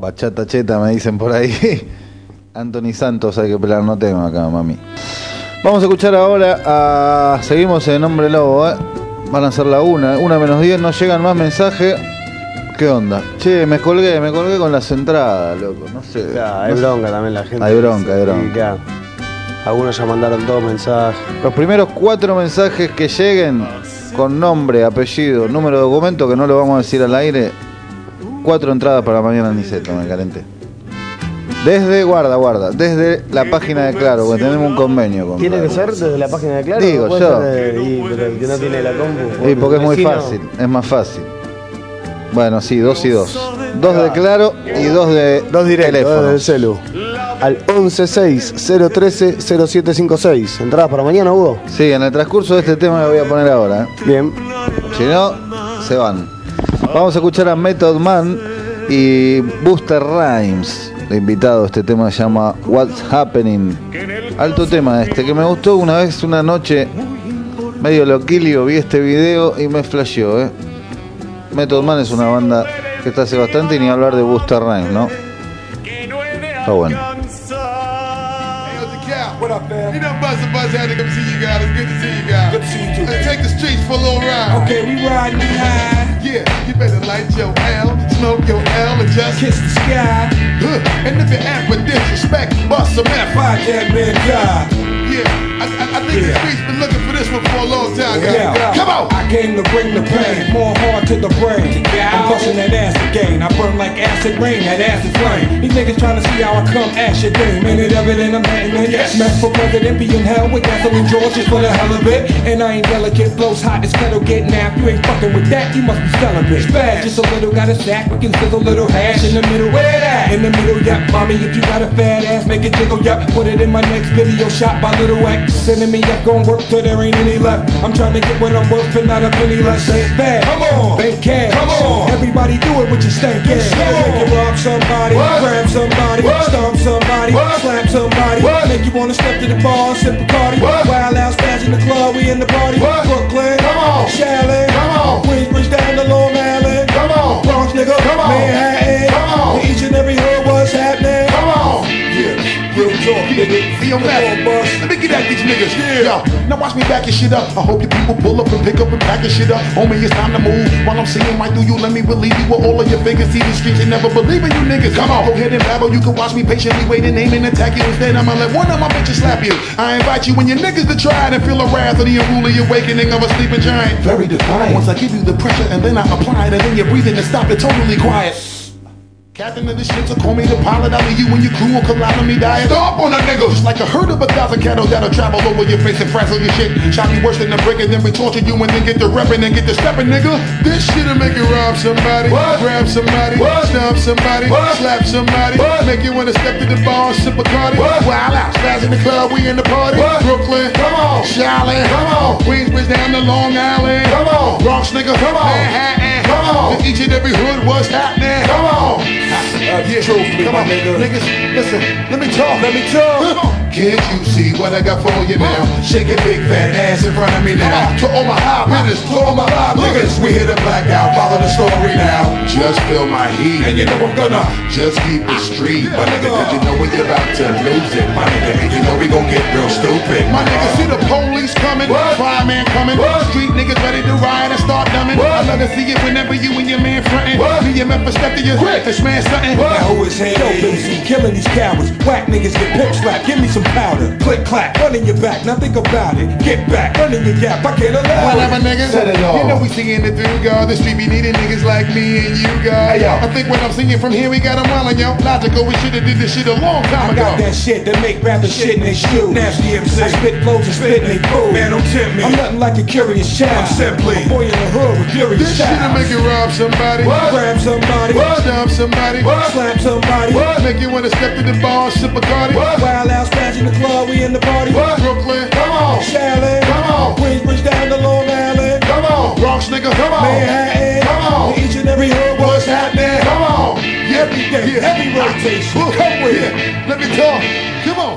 Bachata cheta me dicen por ahí. Anthony Santos, hay que pelar, no tema acá, mami. Vamos a escuchar ahora seguimos en Hombre Lobo, Van a ser la 1:10, no llegan más mensajes. ¿Qué onda? Che, me colgué con las entradas, loco, no sé. Claro, hay bronca también la gente. Hay bronca. Claro. Algunos ya mandaron todos mensajes. Los primeros 4 mensajes que lleguen con nombre, apellido, número de documento, que no lo vamos a decir al aire, 4 entradas para mañana Niceto, me calenté. Desde, guarda, desde la página de Claro, porque tenemos un convenio con ¿Tiene Claro. que ser desde la página de Claro? Digo, ¿No yo. pero el que no tiene la compu. Sí, porque es muy vecino? fácil, es más fácil. Bueno, sí, 2 y 2. 2 de Claro y 2 de teléfono. Del celu. Al 116-013-0756. ¿Entradas para mañana, Hugo? Sí, en el transcurso de este tema lo voy a poner ahora. Bien. Si no, se van. Vamos a escuchar a Method Man y Busta Rhymes. De invitado, este tema se llama What's Happening. Alto tema este, que me gustó una vez, una noche, medio loquilio, vi este video y me flasheó, Method Man es una banda que está hace bastante, y ni hablar de Busta Rhymes, ¿no? Está bueno. What up, man? You know, Buzz had to come see you guys. It's good to see you guys. Good to see you too. Let's take the streets for a little ride. Okay, we riding high. Yeah, you better light your L, smoke your L, and just kiss the sky. And if you're apt for disrespect, bust some F. Fight that man die. Yeah, I think the streets been looking for this one for a long time, guys. Yeah. Come on! I came to bring the pain, more hard to the brain. I'm busting that ass again. I burn like acid rain, that acid flame. These niggas trying to see how I come ash your game. Ain't it evident I'm hanging? Yes. Mess for president, be in hell with gasoline George just for the hell of it. And I ain't delicate, blows hot as kettle get napped. You ain't fucking with that, you must be celibate. Bad, just a little, got a sack, we can sizzle a little hash in the middle. Where that? In the middle, yep. Mommy, if you got a fat ass, make it jiggle, yep. Put it in my next video shot by Little X. Sending me up, gon' work till there ain't any left. I'm trying to get what I'm worth and not a penny less. Say it fast, come on, bank cash. Come on, everybody do it with your stank ass. Make you rob somebody, grab somebody, stomp somebody, slap somebody. Make you wanna step to the bar, sip Bacardi. Wild out, spaz in the club, we in the party. Brooklyn, come on, Shaolin, come on, Queensbridge down to Long Island, come on, Bronx nigga, come on, Manhattan, come on, each and every hood, what's happening? Come on, yeah, real talk, nigga. See, I'm back. Let me get at these niggas. Yo, now watch me back your shit up. I hope you people pull up and pick up and pack your shit up. Homie, it's time to move. While I'm seeing right through you, let me relieve you with all of your figures. See these streets and never believe in you niggas. Come on, go ahead and babble. You can watch me patiently wait and aim and attack you. Instead, I'ma let one of my bitches slap you. I invite you and your niggas to try it and feel the wrath of the unruly awakening of a sleeping giant. Very defiant. Once I give you the pressure and then I apply it and then you're breathing and stop it totally quiet. Captain of the ship, so call me the pilot. I'll leave you and your crew will collide on me dying. Stop on a nigga! Just like a herd of 1,000 cattle that'll travel over your face and frazzle your shit. Shot you worse than a brick and then we torture you and then get the reppin' and get the steppin', nigga. This shit'll make you rob somebody, grab somebody, stomp somebody, slap somebody, make you wanna step to the bar, sip Bacardi. Wild out, spaz in the club, we in the party. Brooklyn, come on, Shaolin, come on, Queensbridge down to Long Island, come on, Bronx nigga, come on, Manhattan, come on, in each and every hood, what's happening? Come on. Yeah, come on, niggas, listen, let me talk. Can't you see what I got for you now? Shake your big fat ass in front of me now. To all my high hitters, to all my live niggas, we hit a blackout, follow the story now. Just feel my heat, and you know I'm gonna just keep it street. My nigga, cause you know when you're about to lose it. My nigga, and you know we gon' get real stupid. My nigga, see the police coming, fireman coming, street niggas ready to ride and start dumbing. I love to see it whenever you and your man frontin'. Me and Memphis step to your and smash something. Now who is here? Yo, BC, killing these cowards. Whack niggas get pimp slapped. Give me some powder. Click clack, run in your back. Now think about it. Get back, run in your gap. I can't allow it. Whatever, niggas. Set it off. You know we seeing it through, God. The street be needing niggas like me and you, God. Hey, I think when I'm singing from here, we got them wildin', yo. Logical, we should've did this shit a long time ago. I got that shit that make rappers shit in they shoes. Nasty MC. I spit flows and spit in they food. Man, don't tempt me. I'm nothing like a curious child. I'm simply a boy in the hood with furious this child. This shit'll make you rob somebody, grab somebody, stomp somebody, slap somebody, make you wanna step to the bar, sip Bacardi. Wild out, spaz in the club, we in the party. Brooklyn, come on, Shaolin, come on, Queensbridge down to Long Island, come on, Bronx nigga, come on, Manhattan, come on, each and every hood, what's happening? Come on, every day, heavy rotation, come with it. Let me talk, come on.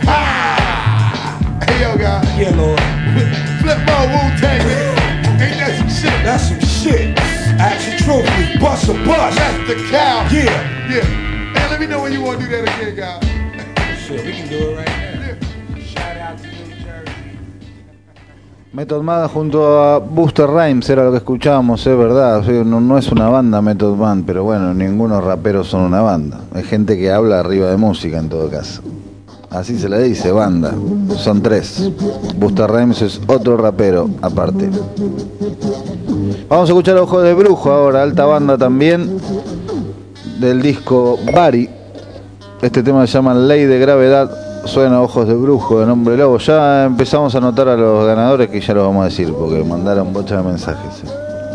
Hey yo, guys. Yeah, Lord. Flip my Wu-Tang, nigga. Ain't that some shit? That's some shit. Action trophy, bust a bus. That's the cow. Yeah. And let me know when you want to do that again, guys. Shit, we can do it right now. Shout out to New Jersey. Method Man junto a Busta Rhymes era lo que escuchábamos, es verdad. O sea, no es una banda Method Man, pero bueno, ninguno raperos son una banda. Hay gente que habla arriba de música en todo caso. Así se le dice, banda. Son 3. Busta Rhymes es otro rapero aparte. Vamos a escuchar Ojos de Brujo ahora, alta banda también, del disco Bari. Este tema se llama Ley de Gravedad. Suena Ojos de Brujo de Hombre Lobo. Ya empezamos a anotar a los ganadores, que ya los vamos a decir porque mandaron bocha de mensajes.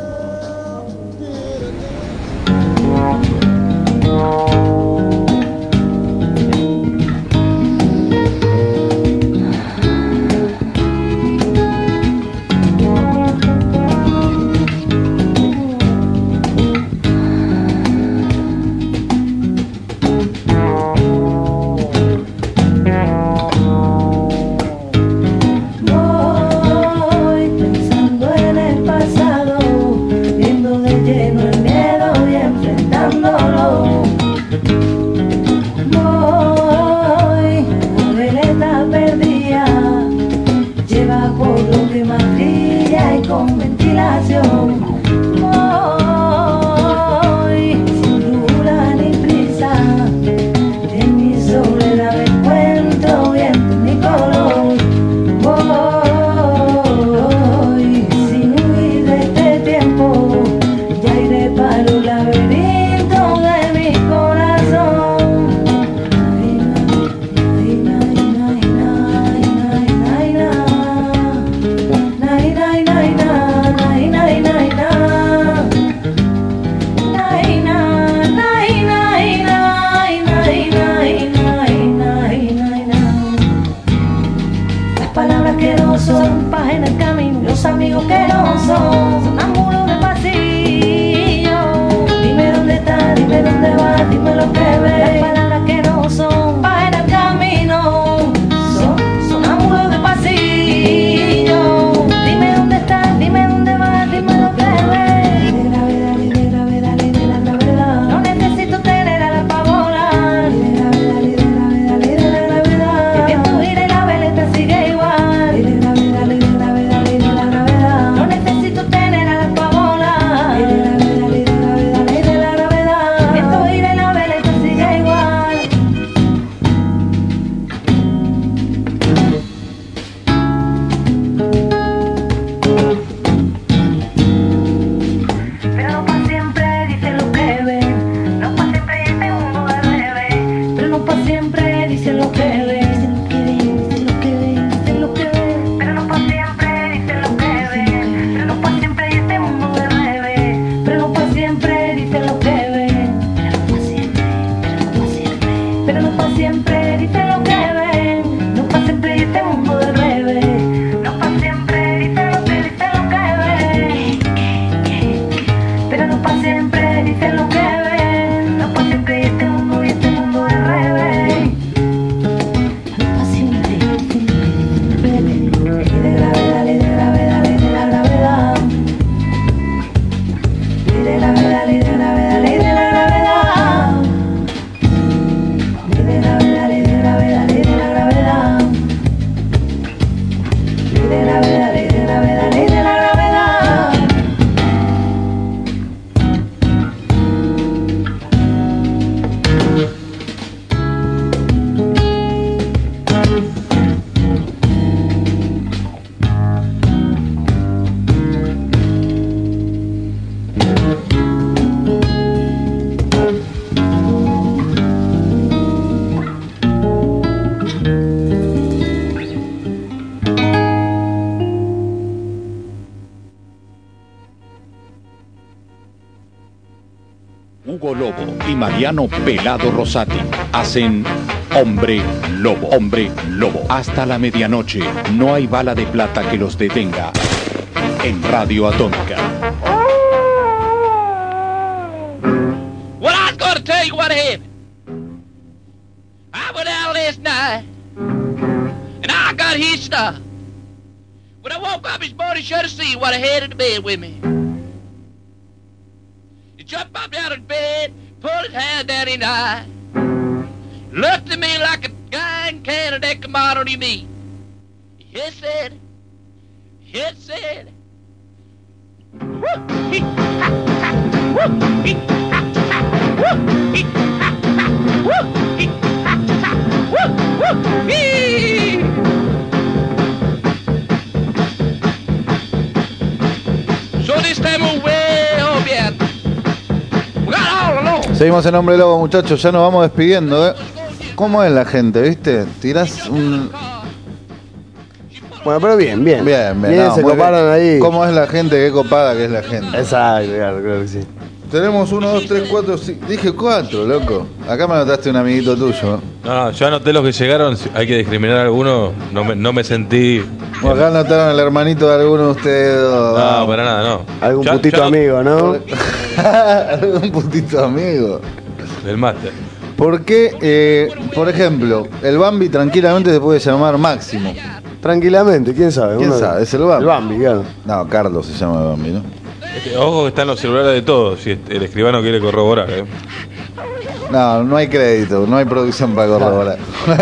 Hugo Lobo y Mariano Pelado Rosati hacen Hombre Lobo, Hombre Lobo. Hasta la medianoche no hay bala de plata que los detenga en Radio Atómica. Well, I was gonna tell you what happened. I went out last night and I got hitched up. When I woke up this morning, should have seen what I had in the bed with me. He jumped up out of bed, pulled his hand down his eye. looked at me like a guy in Canada commodity meat. He said, so this time away, oh yeah. We got all alone. Seguimos en Hombre Lobo, muchachos, ya nos vamos despidiendo, ¿eh? ¿Cómo es la gente, viste? Tirás un... Bueno, pero bien. Bien, no, se coparon ahí. ¿Cómo es la gente? Qué copada que es la gente. Exacto, claro, creo que sí. Tenemos 1, 2, 3, 4, 5. Dije 4, loco. Acá me anotaste un amiguito tuyo. No, yo anoté los que llegaron. Hay que discriminar a algunos. No me sentí. Acá anotaron al hermanito de alguno de ustedes. No, para nada, no. Algún putito amigo, ¿no? Algún putito amigo. Del máster. ¿Por qué, por ejemplo, el Bambi tranquilamente se puede llamar Máximo? Tranquilamente, ¿quién sabe? ¿Quién sabe? Es el Bambi. El Bambi, claro. No, Carlos se llama el Bambi, ¿no? Ojo que están los celulares de todos. Si el escribano quiere corroborar, ¿eh? No hay crédito, no hay producción para corroborar.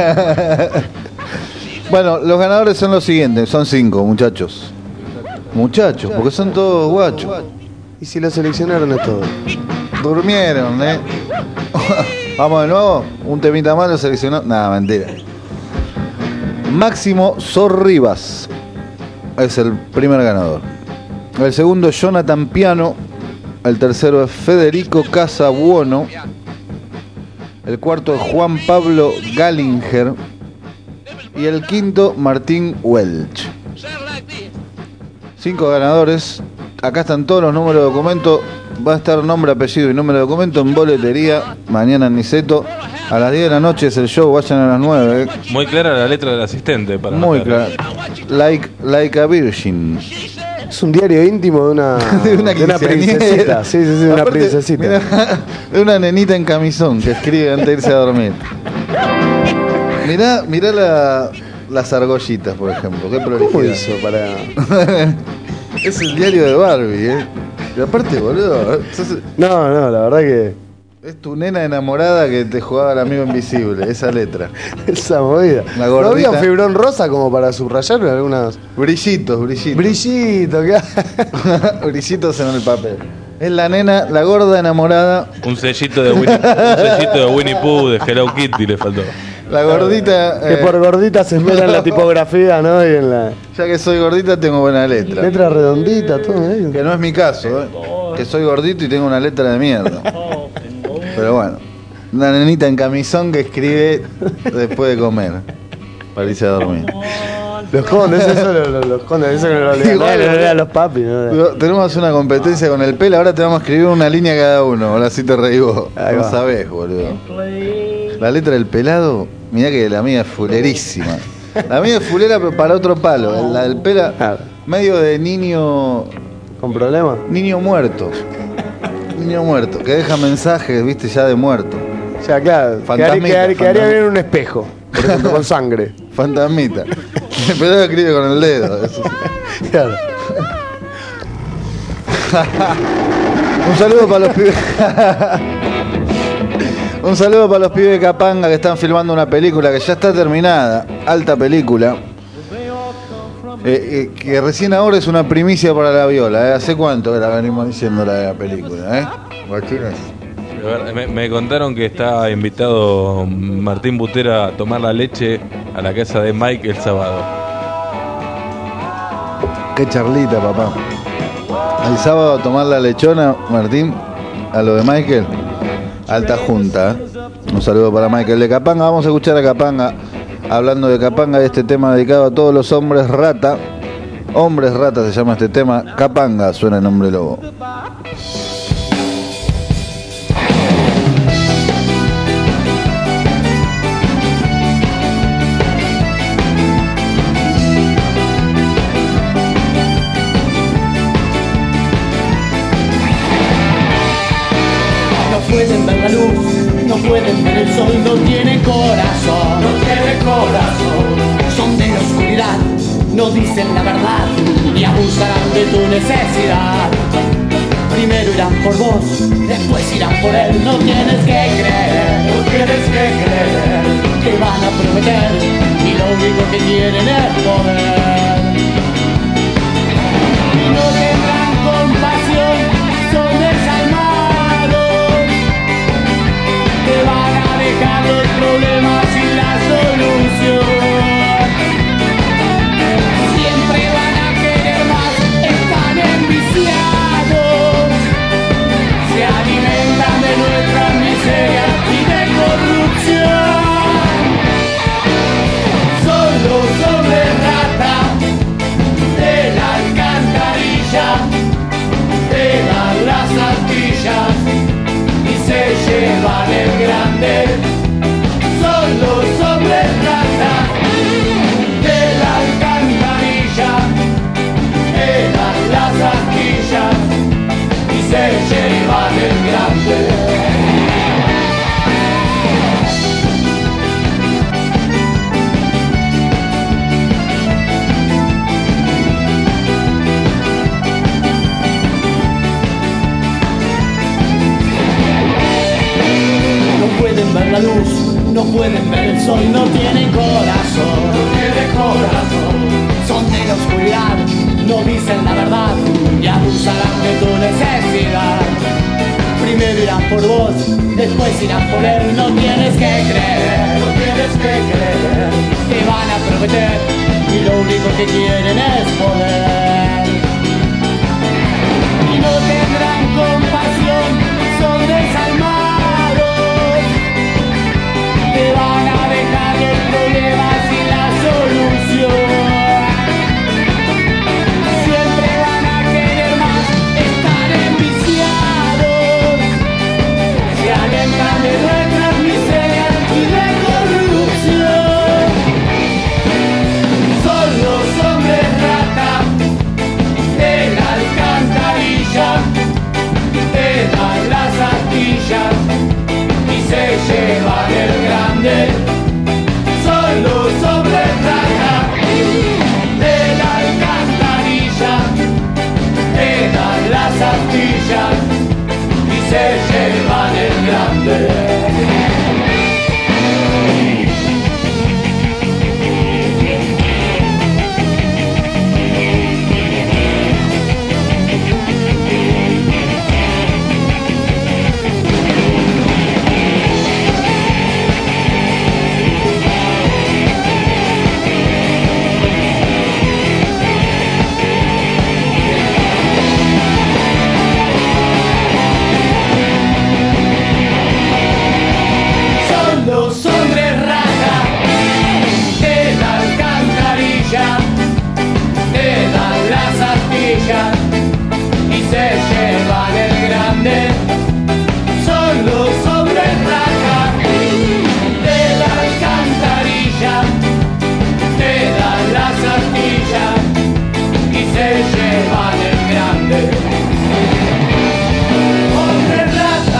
Bueno, los ganadores son los siguientes. Son 5, muchachos. Muchachos, porque son todos guachos. ¿Y si lo seleccionaron a todos? Durmieron, ¿eh? Vamos de nuevo. Un temita más lo seleccionó. Nada, mentira. Máximo Sorribas es el primer ganador. El segundo, Jonathan Piano. El tercero es Federico Casabuono. El cuarto es Juan Pablo Gallinger. Y el quinto, Martín Welch. 5 ganadores. Acá están todos los números de documento. Va a estar nombre, apellido y número de documento en boletería. Mañana en Niceto. A las 10 de la noche es el show. Vayan a las 9. Muy clara la letra del asistente. Muy clara. Like a Virgin. Es un diario íntimo de una princesita. Sí, de una princesita. Mirá, de una nenita en camisón que escribe antes de irse a dormir. Mirá las argollitas, por ejemplo. Qué prolijidad. ¿Cómo hizo para...? Es el diario de Barbie, ¿eh? Y aparte, boludo... No, la verdad que... Es tu nena enamorada que te jugaba al amigo invisible, esa letra. Esa movida. La gordita. ¿No había un fibrón rosa como para subrayar algunas? Brillitos. Brillitos, ¿qué? Brillitos en el papel. Es la nena, la gorda enamorada. Un sellito de Winnie Pooh, de Hello Kitty le faltó. La gordita... que por gordita se esmera en la tipografía, ¿no? Y en la... Ya que soy gordita tengo buena letra. Letra redondita, todo, ¿eh? Que no es mi caso, ¿eh? Que soy gordito y tengo una letra de mierda. Pero bueno, una nenita en camisón que escribe después de comer para irse a dormir. Los condes, eso que lo lean los papis, ¿no? Tenemos una competencia con el pelo, ahora te vamos a escribir una línea cada uno, ahora sí te reí vos. No sabés, boludo. La letra del pelado, mirá que la mía es fulerísima. La mía es fulera pero para otro palo. La del pela, medio de niño... ¿Con problemas? Niño muerto, que deja mensajes, viste, ya de muerto. O sea, claro, quedaría bien en un espejo, por ejemplo, con sangre. Fantasmita. El pelado escribe con el dedo. Eso sí. Claro. Un saludo para los pibes. Un saludo para los pibes de Capanga que están filmando una película que ya está terminada. Alta película. Que recién ahora es una primicia para la viola. ¿Hace cuánto que la venimos diciendo la película? Me contaron que está invitado Martín Butera a tomar la leche a la casa de Mike el sábado. Qué charlita, papá. El sábado a tomar la lechona, Martín, a lo de Michael. Alta junta, ¿eh? Un saludo para Michael de Capanga. Vamos a escuchar a Capanga hablando de Capanga, de este tema dedicado a todos los hombres rata. Hombres rata se llama este tema. Capanga suena el Hombre Lobo. No pueden ver la luz, no pueden ver el sol, no tienen corazón, no tienen corazón. Son de la oscuridad, no dicen la verdad y abusarán de tu necesidad. Primero irán por vos, después irán por él. No tienes que creer, no tienes que creer. Te van a prometer y lo único que quieren es poder. Y no tendrán compasión, son desalmados. Te van a dejar los problemas sin la solución. Siempre van a querer más, están enviciados. Se alimentan de nuestras miserias y de corrupción. Son los hombres rata de la alcantarilla. Te dan las astillas y se llevan el grande. Son los hombres rata de la alcantarilla. Te dan las astillas y se llevan el grande. No pueden ver la luz, no pueden ver el sol, no tienen corazón, no tienen corazón. Son de la oscuridad, no dicen la verdad y abusarán de tu necesidad. Primero irán por vos, después irán por él. No tienes que creer, no tienes que creer. Te van a prometer y lo único que quieren es poder. Y no tendrán compasión, son desalmados. Te van a dejar los problemas sin la solución. Siempre van a querer más, están enviciados. Se alientan de nuestras miserias y de corrupción. Son los hombres rata de la alcantarilla. Te dan las astillas y se llevan el grande. Son los hombres rata de la alcantarilla. Te dan las astillas y se llevan el grande. Los hombres rata de la alcantarilla. Te dan las astillas y se llevan el grande. Son los hombres rata de la alcantarilla. Te dan las astillas y se llevan el grande. Hombres rata.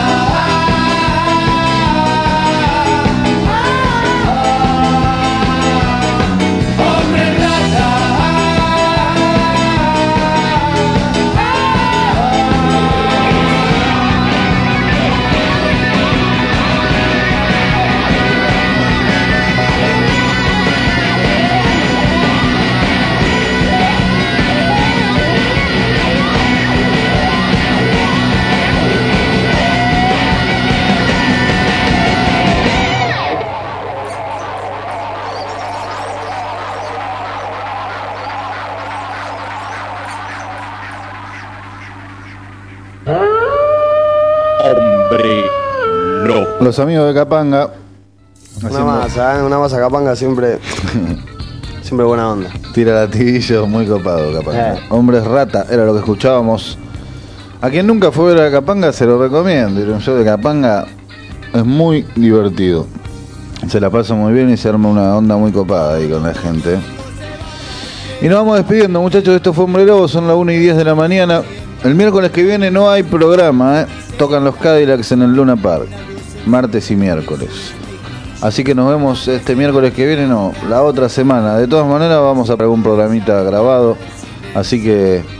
Hombre Lobo. Los amigos de Capanga. Una masa Capanga siempre buena onda. Tira latillo, muy copado Capanga. Hombres rata, era lo que escuchábamos. A quien nunca fue a ver a Capanga se lo recomiendo. Ir a un show de Capanga es muy divertido. Se la pasa muy bien y se arma una onda muy copada ahí con la gente. Y nos vamos despidiendo, muchachos. Esto fue Hombre Lobo, son las 1:10 de la mañana. El miércoles que viene no hay programa, Tocan los Cadillacs en el Luna Park, martes y miércoles. Así que nos vemos este miércoles que viene, no, la otra semana. De todas maneras vamos a traer un programita grabado. Así que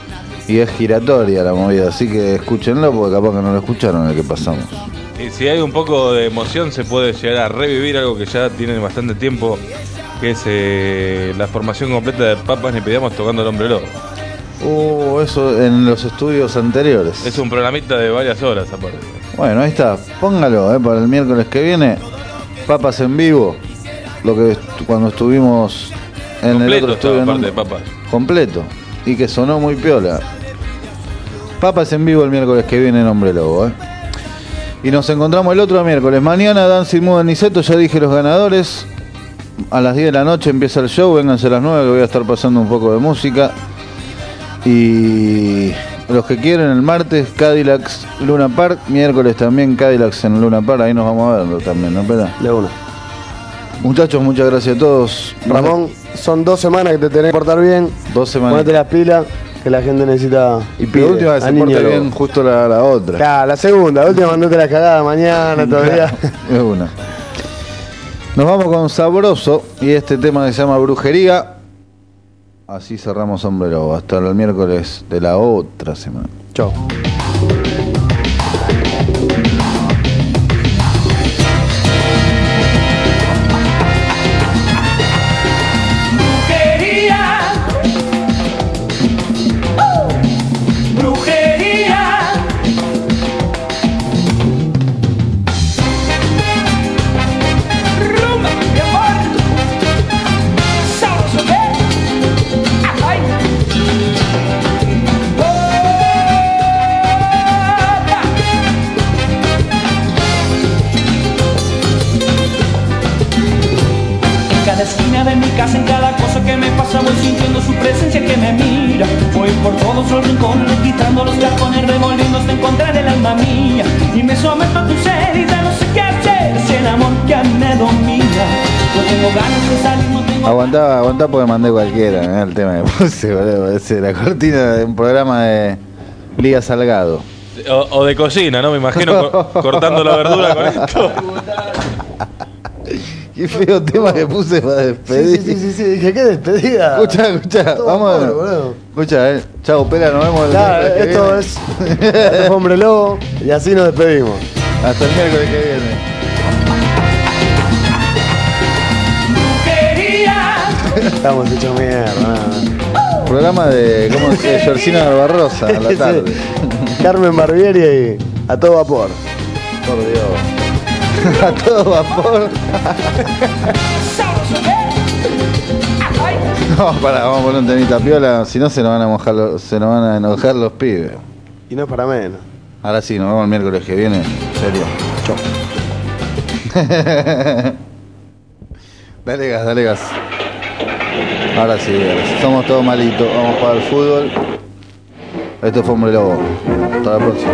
Y es giratoria la movida, así que escúchenlo porque capaz que no lo escucharon el que pasamos. Y si hay un poco de emoción se puede llegar a revivir algo que ya tiene bastante tiempo, que es la formación completa de Papas Ni Pedíamos tocando el Hombre Lobo. Eso en los estudios anteriores. Es un programita de varias horas aparte. Bueno, ahí está, póngalo para el miércoles que viene. Papas en vivo, lo que cuando estuvimos en completo, el otro estudio. Aparte de Papas. Completo, y que sonó muy piola. Papas en vivo el miércoles que viene en Hombre Lobo. Y nos encontramos el otro miércoles. Mañana Dancing Mood en Niceto, ya dije los ganadores. A las 10 de la noche empieza el show, vénganse a las 9 que voy a estar pasando un poco de música. Y los que quieren el martes, Cadillacs Luna Park, miércoles también Cadillacs en Luna Park, ahí nos vamos a verlo también, ¿no? Espera. De una. Muchachos, muchas gracias a todos. Ramón, son 2 semanas que te tenés que portar bien. 2 semanas. Ponete las pilas, que la gente necesita y pide. La última vez se porta bien, justo la otra. Claro, la segunda, la última mandate la cagada mañana todavía. Es una. Nos vamos con Sabroso y este tema que se llama Brujería. Así cerramos Hombre Lobo. Hasta el miércoles de la otra semana. Chao. De mi casa, en cada cosa que me pasa voy sintiendo su presencia que me mira. Voy por todos los rincones, quitando los cajones, revolviendo hasta encontrar el alma mía. Y me someto a tu ser y ya no sé qué hacer, es el amor que a mí me domina. No tengo ganas de salir, no tengo... Aguantá porque mandé cualquiera, el tema que puse, boludo. Es la cortina de un programa de Liga Salgado. O de cocina, ¿no? Me imagino cortando la verdura con esto. Qué feo tema que puse para despedir. Sí, dije, qué despedida. Escucha, vamos a ver. Escucha, chao, Pela, nos vemos el miércoles que viene. Esto es Hombre Lobo y así nos despedimos. Hasta el miércoles que viene. Estamos hechos mierda. Programa de, ¿cómo se dice? Georgina Barbarosa a la tarde. Carmen Barbieri y a todo vapor. Por Dios. A todo vapor. No, vamos a poner un temita piola, si no se nos van a mojar se nos van a enojar los pibes. Y no es para menos. Ahora sí, nos vemos el miércoles que viene. En serio. Chau. Dale gas. Ahora sí, somos todos malitos, vamos para el fútbol. Esto fue Hombre Lobo. Hasta la próxima.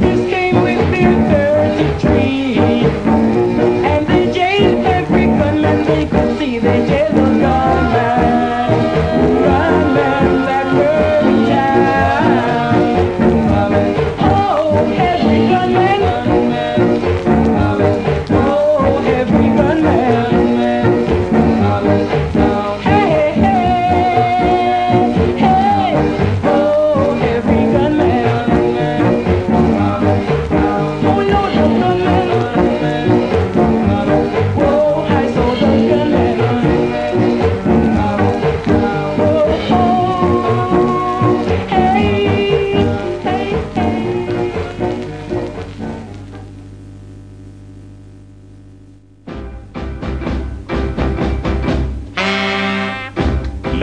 Every gunman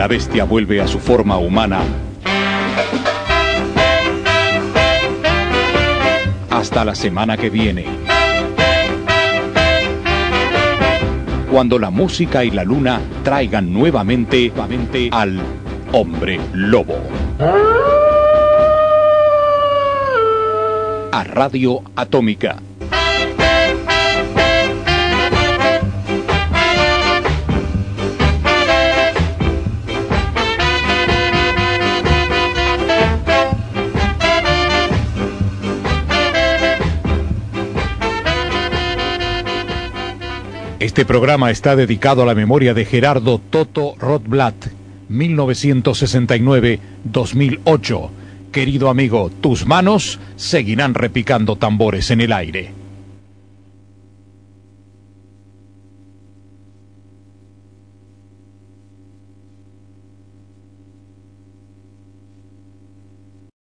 La bestia vuelve a su forma humana. Hasta la semana que viene, cuando la música y la luna traigan nuevamente al Hombre Lobo a Radio Atómica. Este programa está dedicado a la memoria de Gerardo Toto Rothblatt, 1969-2008. Querido amigo, tus manos seguirán repicando tambores en el aire.